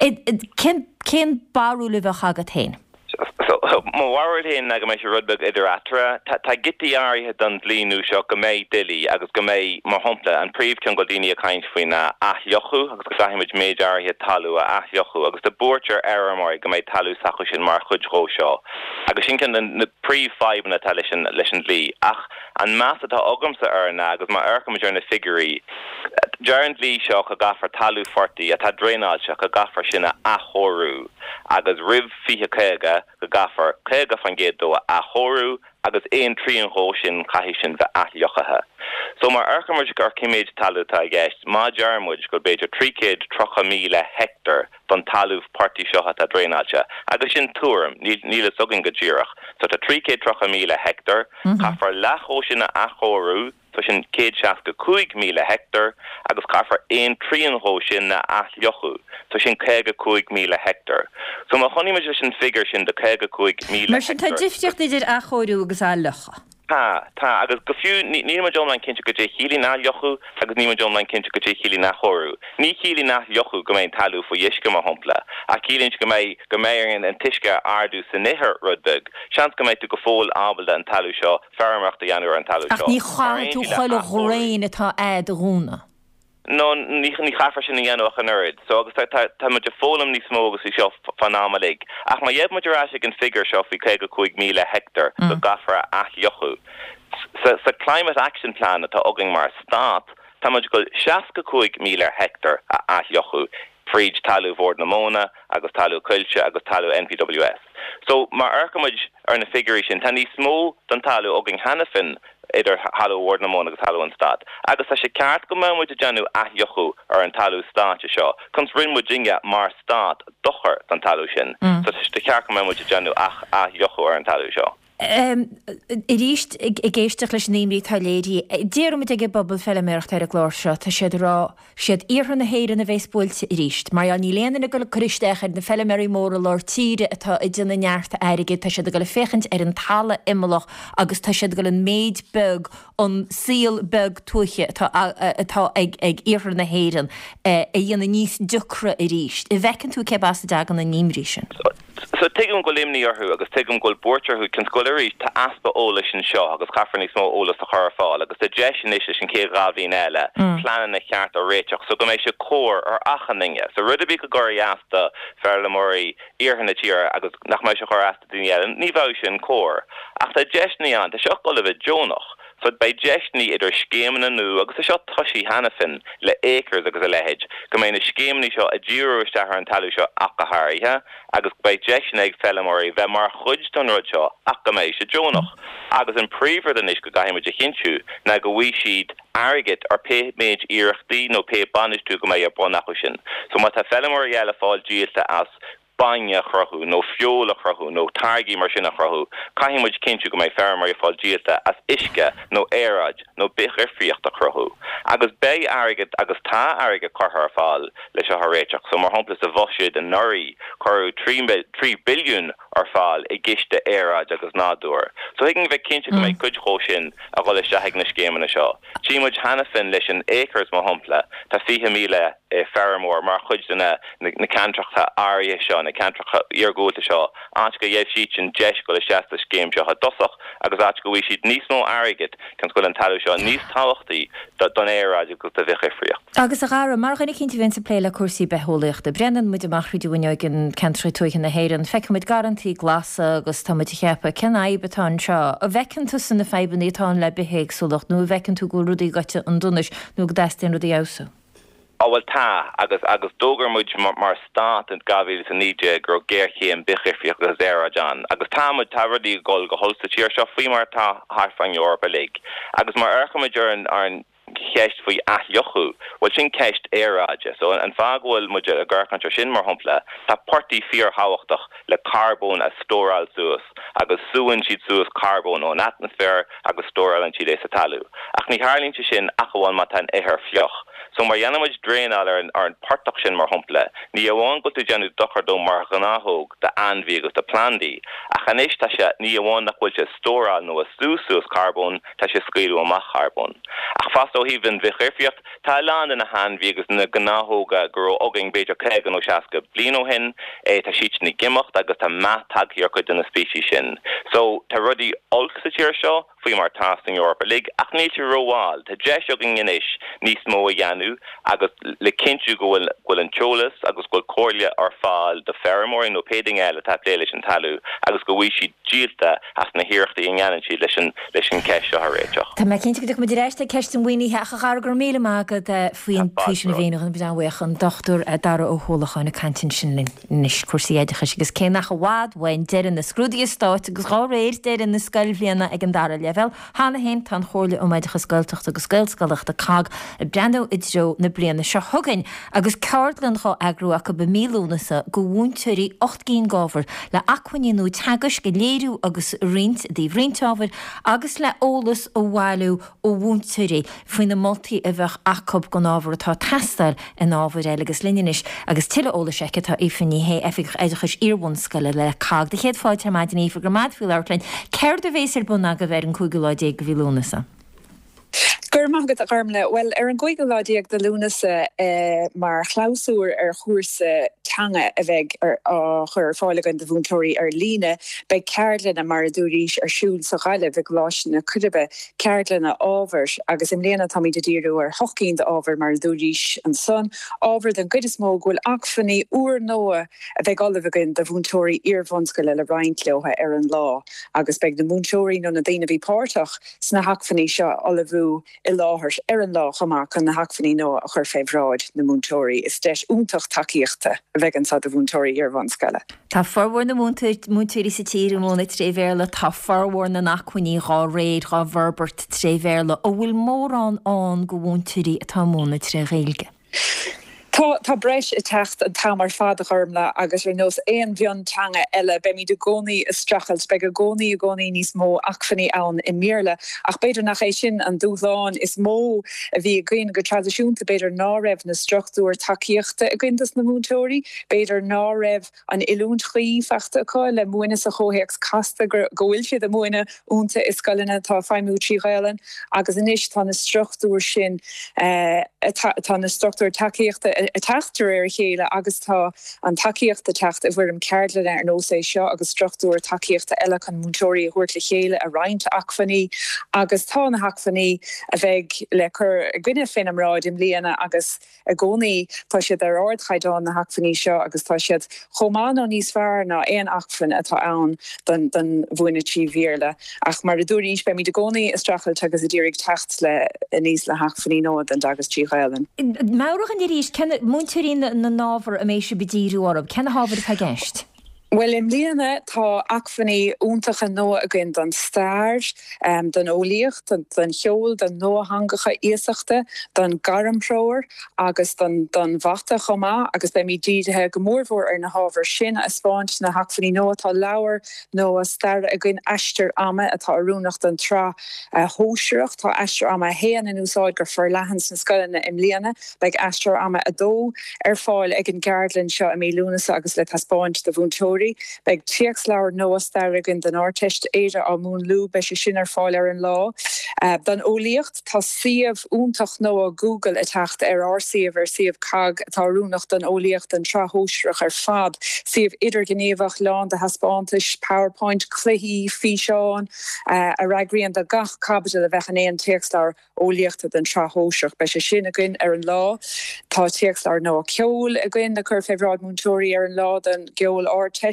Cén barúla bheith agad tain? So má waril hén a go mééis rudbeg idir atra tá gití áirithe don blíú seo go méid dilí agus go méid mar hopla an príomh cean go daine a caiint faoine athleochu agus go saimiid méid áirithe talú a athleochu agus de búirtear airmóid go méid talú sachu sin mar chudró seo agus sin cin na príomh fáimna tal leis an lí ach an meas atá agamsa arna agus mar aircham ar na figurí dearan lí seo go gafar talú fortaí a tá dréáil seo go gafar sinna athórú agus rih fiche céige go gafar céige fan gédó a chorú agus éon tríon hó sin caihí sin bheith athleochathe. So mar archamuid gur cimméid talúta a gceist, má dearmmuid go beidir trícéad trocha míle hectar don talúh partí seo a dréáilte. Agus sin túm níle sogin go ddíireach, so tá trícéad trocha míle hectar, chafar lethó sinna a chorú, so sin céad seas go cúig míle hectar agus chafar éon tríon hó sin na athleochu, so sin céige cúig míle hectar. So má choníimiid sin figur sin de céige cúig míle hectar. Mar sin tá difteocht idir a chorú agus a lecha. tá tá agus go fiú ní ma jomlain cinse go dé chilí ná jochu agus ní ma jomlain cinse go dé chilí nach chorú. Ní chilí nach jochu go mé talú fo dhiisce má hompla. A chilín go mé go méirin an tiisce ardú san nihir rudbug. Seans go mé tú go fóil ábalda an talú seo fermach a januar an talú seo. Ach ní cháir tú choil réin atá ad rúna. No, ní ní chafar sin dhéanamh an urid, so agus tá mu de fólam ní smógus í seo fanámalig. Ach má dhéad muidir as an figure seo fi cé go chuig míle hectar go gafra ach jochu. Sa, sa Climate Action Plan atá agin mar stát, tá muid go seasca chuig míle hectar a ach jochu. Fríd talú Bord na Móna, agus talú Cuilse, agus talú N P W S. So mar arcamuid ar na figurí sin, tá ní smó don talú agin hanafin idir halú Ward na Móna agus halú an stát. Agus tá sé ceart go mé muid a deanú athjochu ar an talú státe seo. Cons rin muid dinge mar stát dochar don talú sin. So tá ceart go mé muid a deanú ach athjochu ar an talú seo. I ríist i ggéisteach leis néimrí tá léirí. Déir mit ige bobbal fell mécht ar a glór seo, tá siad rá siad íorthan na héir na bhééis búilte i ríist. Mar an ní léanana go coristeach ar na fell méí mór lár tíre atá i duna neartta airige tá siad go le féchant ar an talla imimech agus tá siad go an méid beg an síl beg tuaiche atá ag íorthan na héiran a dhéanana níos ducra i ríist. I bhecinn tú cebás dag an na níimrí sin. So tegum go limni orhu agus tegum go borcher who can scoleri ta aspa ólis an seo agus cafarní smó ólas a chur fáil agus de jesin is sin cé ravhín eile planan na cheart a réiteach so go mééis se cór ar achaninge so rudabí go gorí asta ferlamóí íorhanna tíir agus nach mééis se chur asta duine ní bhah sin cór ach tá jeisní an de seo go le Jonach. So bei jeisní idir scéman anú agus a seo toisí hanafin le écars agus a lehéid go mé na scémaní seo a ddíúisteach an talú seo achathiríthe agus bei jeisina ag fellamóí bheith mar chuid don rud seo ach go mééis se Jonach agus an príomhar den is go gaiimiid a chinú na go bhí siad airgid ar pe méid iirechtaí nó pe banistú go méid ar bunachu sin. So má tá fellamóí eile fáil díalta as baine chrochu, no fiola chrochu, no targi mar sin a chrochu. Caiimiid cinú go mé fermar i fáil díalta as isce, no éráid, no bichir fiocht a chrochu. Agus bé airgid agus tá airgid chorthar fáil leis a réiteach, so mar homplas a bhoisiid an nuirí choú trí billiún ar fáil i giste éráid agus nádúir. So higgin bheith cinú go mé cuid cho sin a bhil se heag na scémanna seo. Tímuid hanafin leis an écars má hompla, tá fiche míle fermór mar chuid na na cantrachta ária seo na cantracha iargóta seo áit go dhéh siad sin deis go le seasta scéim seo a dosach agus áit go bhí siad níos mó airgid can scoil an talú seo níos táhachtaí don éráid go a bhicha friocht. Agus a gára mar chunig cinnta bhain sa pléile cuasaí betholaíochta Brennan muid amachrí dúine an cantra tuaiche na héireann feicimiid garantí glasa agus táid cheappa cin aibetá seo a bhecinn tú san na febanní tá le behéag súlacht nó bhecinn tú go rudaí gaite an dunis nó go deistíon rudaí ása. Awal tá agus agus dógur muid mar stát an gavíil san níide gur géirché an bichirfioch go zéra John agus tá muid taradí gol go holsta tíir seo fao mar tá harfang Europa League agus mar archamuidir an an cheist faoi athjochu bhfuil sin ceist éráide so an fághfuil muide a ggurcantar sin mar hompla tá portí fíor háhachtach le carbón a stóráil suas agus suúan siad suas carbón ón atmosfér agus stóráil an siad é sa talú ach ní tharlínte sin achháil má tá an éthar fioch. So mar dhéanamid dréanál ar an partach sin mar hompla, ní amháin go tú déanú dochar dó mar gnáthóg de anmhí agus de plandaí, a chanéis tá sé ní amháin nach bhfuil sé stóráil nó a súsús carbón tá sé scaoileadh amach carbón. Ach fast ó híhann bhíchirfiocht tá lán in na hanmhí agus na gnáthóga gur agin beidir cégan ó seaca blian ó hin, é tá siad na gimocht agus tá maith tagthaí ar chuid na spéisi sin. So tá rudí olc sa tíir seo faoi mar tas in Europa League ach ní tú roáil, tá deis agin inis níos mó a dhéanú agus le cinú gohfuil gohfuil an teolas agus gohfuil cóirle ar fáil de ferramóí nó péding eile tá léile sin talú agus go bhfuil siad díalta as na hiíochtaí in gceann siad leis an leis an ceist a réiteach. Tá me cinnte go muidir éiste ceist an bhaoine hecha gar gur míle mágad faoin tuisi na bhéanaach an bhíanhaich an dochtúr a dar ó cholachain na cantin sin níos cuasaí éidecha agus cé nach bhád bhain deireann na scrúdaí stáit agus gá réir deireann na scailbhlianna ag an dara level hána héin tá chóirla ó maidicha scailteachta agus scailscalacht a cag a brandó idró na bliana se thugain agus ceardlan cho agrúach go be mílúnasa go bhúnteirí ocht cín gábhar le acuinú teagas go léirú agus rint dí bhrintábhar agus le ólas ó bhhailú ó bhúnteirí faoin na moltaí a bheith acob go nábhar atá testar in ábhar eile agus lineis agus tiile ólas eice tá ifaní hé efigh éidechas íorhhain scaile le cag de chéad fáid maidin ífa go madfiúil airtlein ceir de bhééis ar buna go bhéir an chuigiláidé go bhí lúnasa. Gur mágad a garmle, well ar an goigeláideag de lúnasa mar chlausúr ar chuúrsa teanga a bheith ar chur fálagan de bhúntóirí ar líne, be ceirlan a mar dúrís ar siúl sa chaile bheith gláisina cuidibe ceirlan a ábhar agus im léana tamí de díú ar hochcín de ábhar mar dúrís an son, ábhar den good is mó ghfuil achfanní uair nóa a bheith galibhagan de bhúntóirí iarmhonscoil le reinintleotha ar an lá, agus beag de múntóirí nó na daine bhí páirteach sna hachfanní seo olahú I láthir ar an lá chamach an na hacfaní nó a chur féhráid na múntóirí is deis úntaach takeíochta a bheitgan sa de bhúntóirí ar bhanscoile. Tá farhhar na múntóirí sa tíir móna tréhhéle tá farhhar na nachcuiní rá réad rá bharbert tréhhéle ó bhfuil mórrán an go bhúntóirí atá móna tre réilge. Tá tá breis I techt an tamar fada chumla agus le nós éon bheon teanga eile be mi de gcónaí is strachelt be go gcónaí a gcónaí níos mó achfanní ann I míle ach beidir nach é sin an dúláin is mó a bhí a gcuin go tradiisiúnta beidir ná raibh na struchtúir takeíochta a gcuintas na múntóirí beidir ná raibh an ilún chríomhachta aá le muine a chóhéex casta gohfuil siad a muine únta is scoilena tá feimú tríghailen agus inis tá na struchtúir sin tá na struchtúir takeíochta a teachtar ar chéile agus tá an takeíocht a techt a bhfuirm ceirlan ar nó sé seo agus struchtúir takeíochta eile an múntóirí a thuirt le chéile a roiint achfaní agus tá na hachfaní a bheith le chur a gcuine fin amráid im líana agus a gcónaí tá siad ar áard chaidán na hachfaní seo agus tá siad chomán ó níos fearr ná éon achfan atá ann den den bhuine tíhíle ach mar a dúrís be mi de gcónaí is strachelt agus a ddírig techt le níos le hachfaní nó den dagus tíghailen. Maurach an dírís múntóirí na nábhar a mééis se bedíú orb, cena hábhar a gceist? Well im líana tá achfanní úntacha nó a gin den stair, um, den ólíocht, den, den cheol, den nóhangacha éasachta, den garamróir, agus den, den bhata chomá, agus be mi dídethe gomórmhór ar na hábhar sin a spáint na hachfanní nó atá leabhar nó a stair a gin eistir ama atá arúnach den tra uh, hóisireacht, tá eistir ama héan in úsáid gur fear lehans na scoilena im líana, beag eistir ama a dó ar fáil ag an gardlinn seo a mí lúnas agus le tá spáint de bhúntóirí. Beg tíex leir nóas starigin den áteist éidir á mún lú be se sin ar fáil ar an lá. Uh, den ólíocht tá siamh úntaach nó a Google a techt ar ásiamh ar siamh cag tárúnach den ólíocht den trahóisreach ar fad. Siamh idir gnéomhach lán de haspáantais PowerPoint chluhí fi seán uh, a ragrion de gach cabbage a bheitchan éon tíex leir ólíochta den trahóisreach be se sin a gin ar an lá. Tá tíex leir nó a ceol a gin na chur féhráid múntóirí ar an lá den geol áteist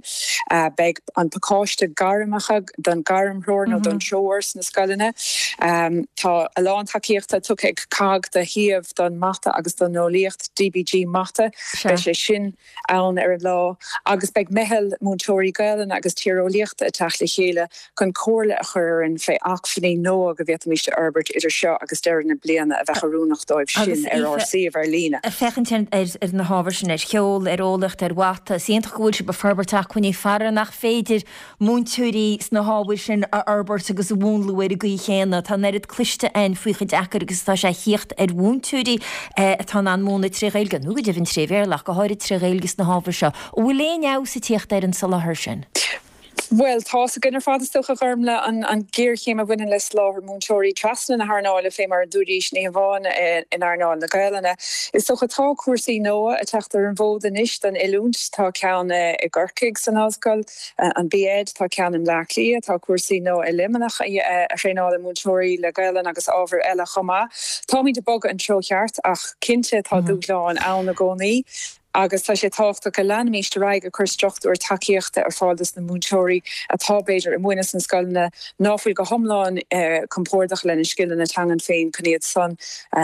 Uh, beg an pakáiste garmacha den garamróir nó don seoirs na scoilena. Um, tá a lán takeíochta tu ag cag de hiamh don mata agus don nólíocht D B G mata be sé sin ann ar an lá. Agus beg mehel múntóirí gailen agus tíolíochta a teach le chéile chun cóirla a chur an fé achfanní nó a go bhéta míiste Herbert idir seo agus deir na bliana a bheith arúnach dóibh sin ar ásaíomh ar lína. A fechan ar na hábhar sin ar cheol ar ólacht ar wata síonanta gúil se be Ferbertach chuinní fear nach féidir múntóirí sna hábhar sin a Herbert agus a bhúnlúir a go chéanana tá nerid cliste ein faoicha dechar agus tá sé hiocht ar bhúntóirí tá an móna tríréilge nu go d bhín tréhhéirlach go háir tríréilgus na hábhar seo ó bhfuil léon sa tíocht ar an salahar sin. Well, tá a gunnar fadastocha garmla an, an géirchéim a bhuiine les láhar múntóirí trasna na Harnáil a fé mar dúrís ní bháin in Arnáil na Gailena. Is socha tá cuasaí nóa a teachtar an bhód inis den ilúnt tá ceann i gcurcaig san áscail an béad tá ceann in Lachlí, tá cuasaí nó i limanach a réáil múntóirí le Gailena agus ábhar eile chomá. Tá mí de bog an trocheart ach cinnte tá dúláin ann na gcónaí. agus tá sé tácht go leanmíiste raig a chur struchtú ar takeíochta ar fádas na múntóirí a tábéidir i muine san scoilna náfuil go thomláin compórdach lena skillan na teangan féin chunéad san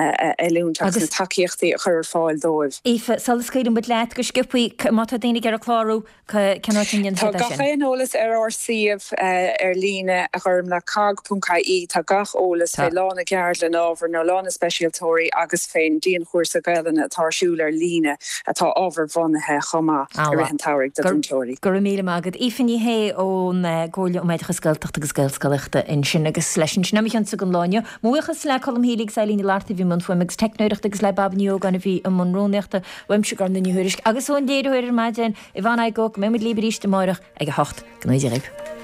eún agus na takeíochtaí a chur fáil dóibh. Aoife, salas cuidim bud leat go scipaí mata daoine ar a chlárú cenáin Tá gacha ólas ar ásaíomh ar líne a chum le cag.caí tá gach ólas fé lána geard le ábhar nó lána speisialtóirí agus féin díon chuirsa gaiilena atásúil ar líne atá ábhar bhánathe chomá ar an táirigh do múntóirí. Gur míle agad ífaní hé ón ggóla ó méidecha scailteachta agus scailscalaachta in sin agus leisin sin namichan sa an láine. Muochas le colm hílig sa lína láta bhí man fuimigus technoireachta agus le babnío gan bhí an mróneachta weimse gan na nuúris agus ón déadúir maidin i bhana go mé líberíiste máireach ag a hocht gnáidir raibh.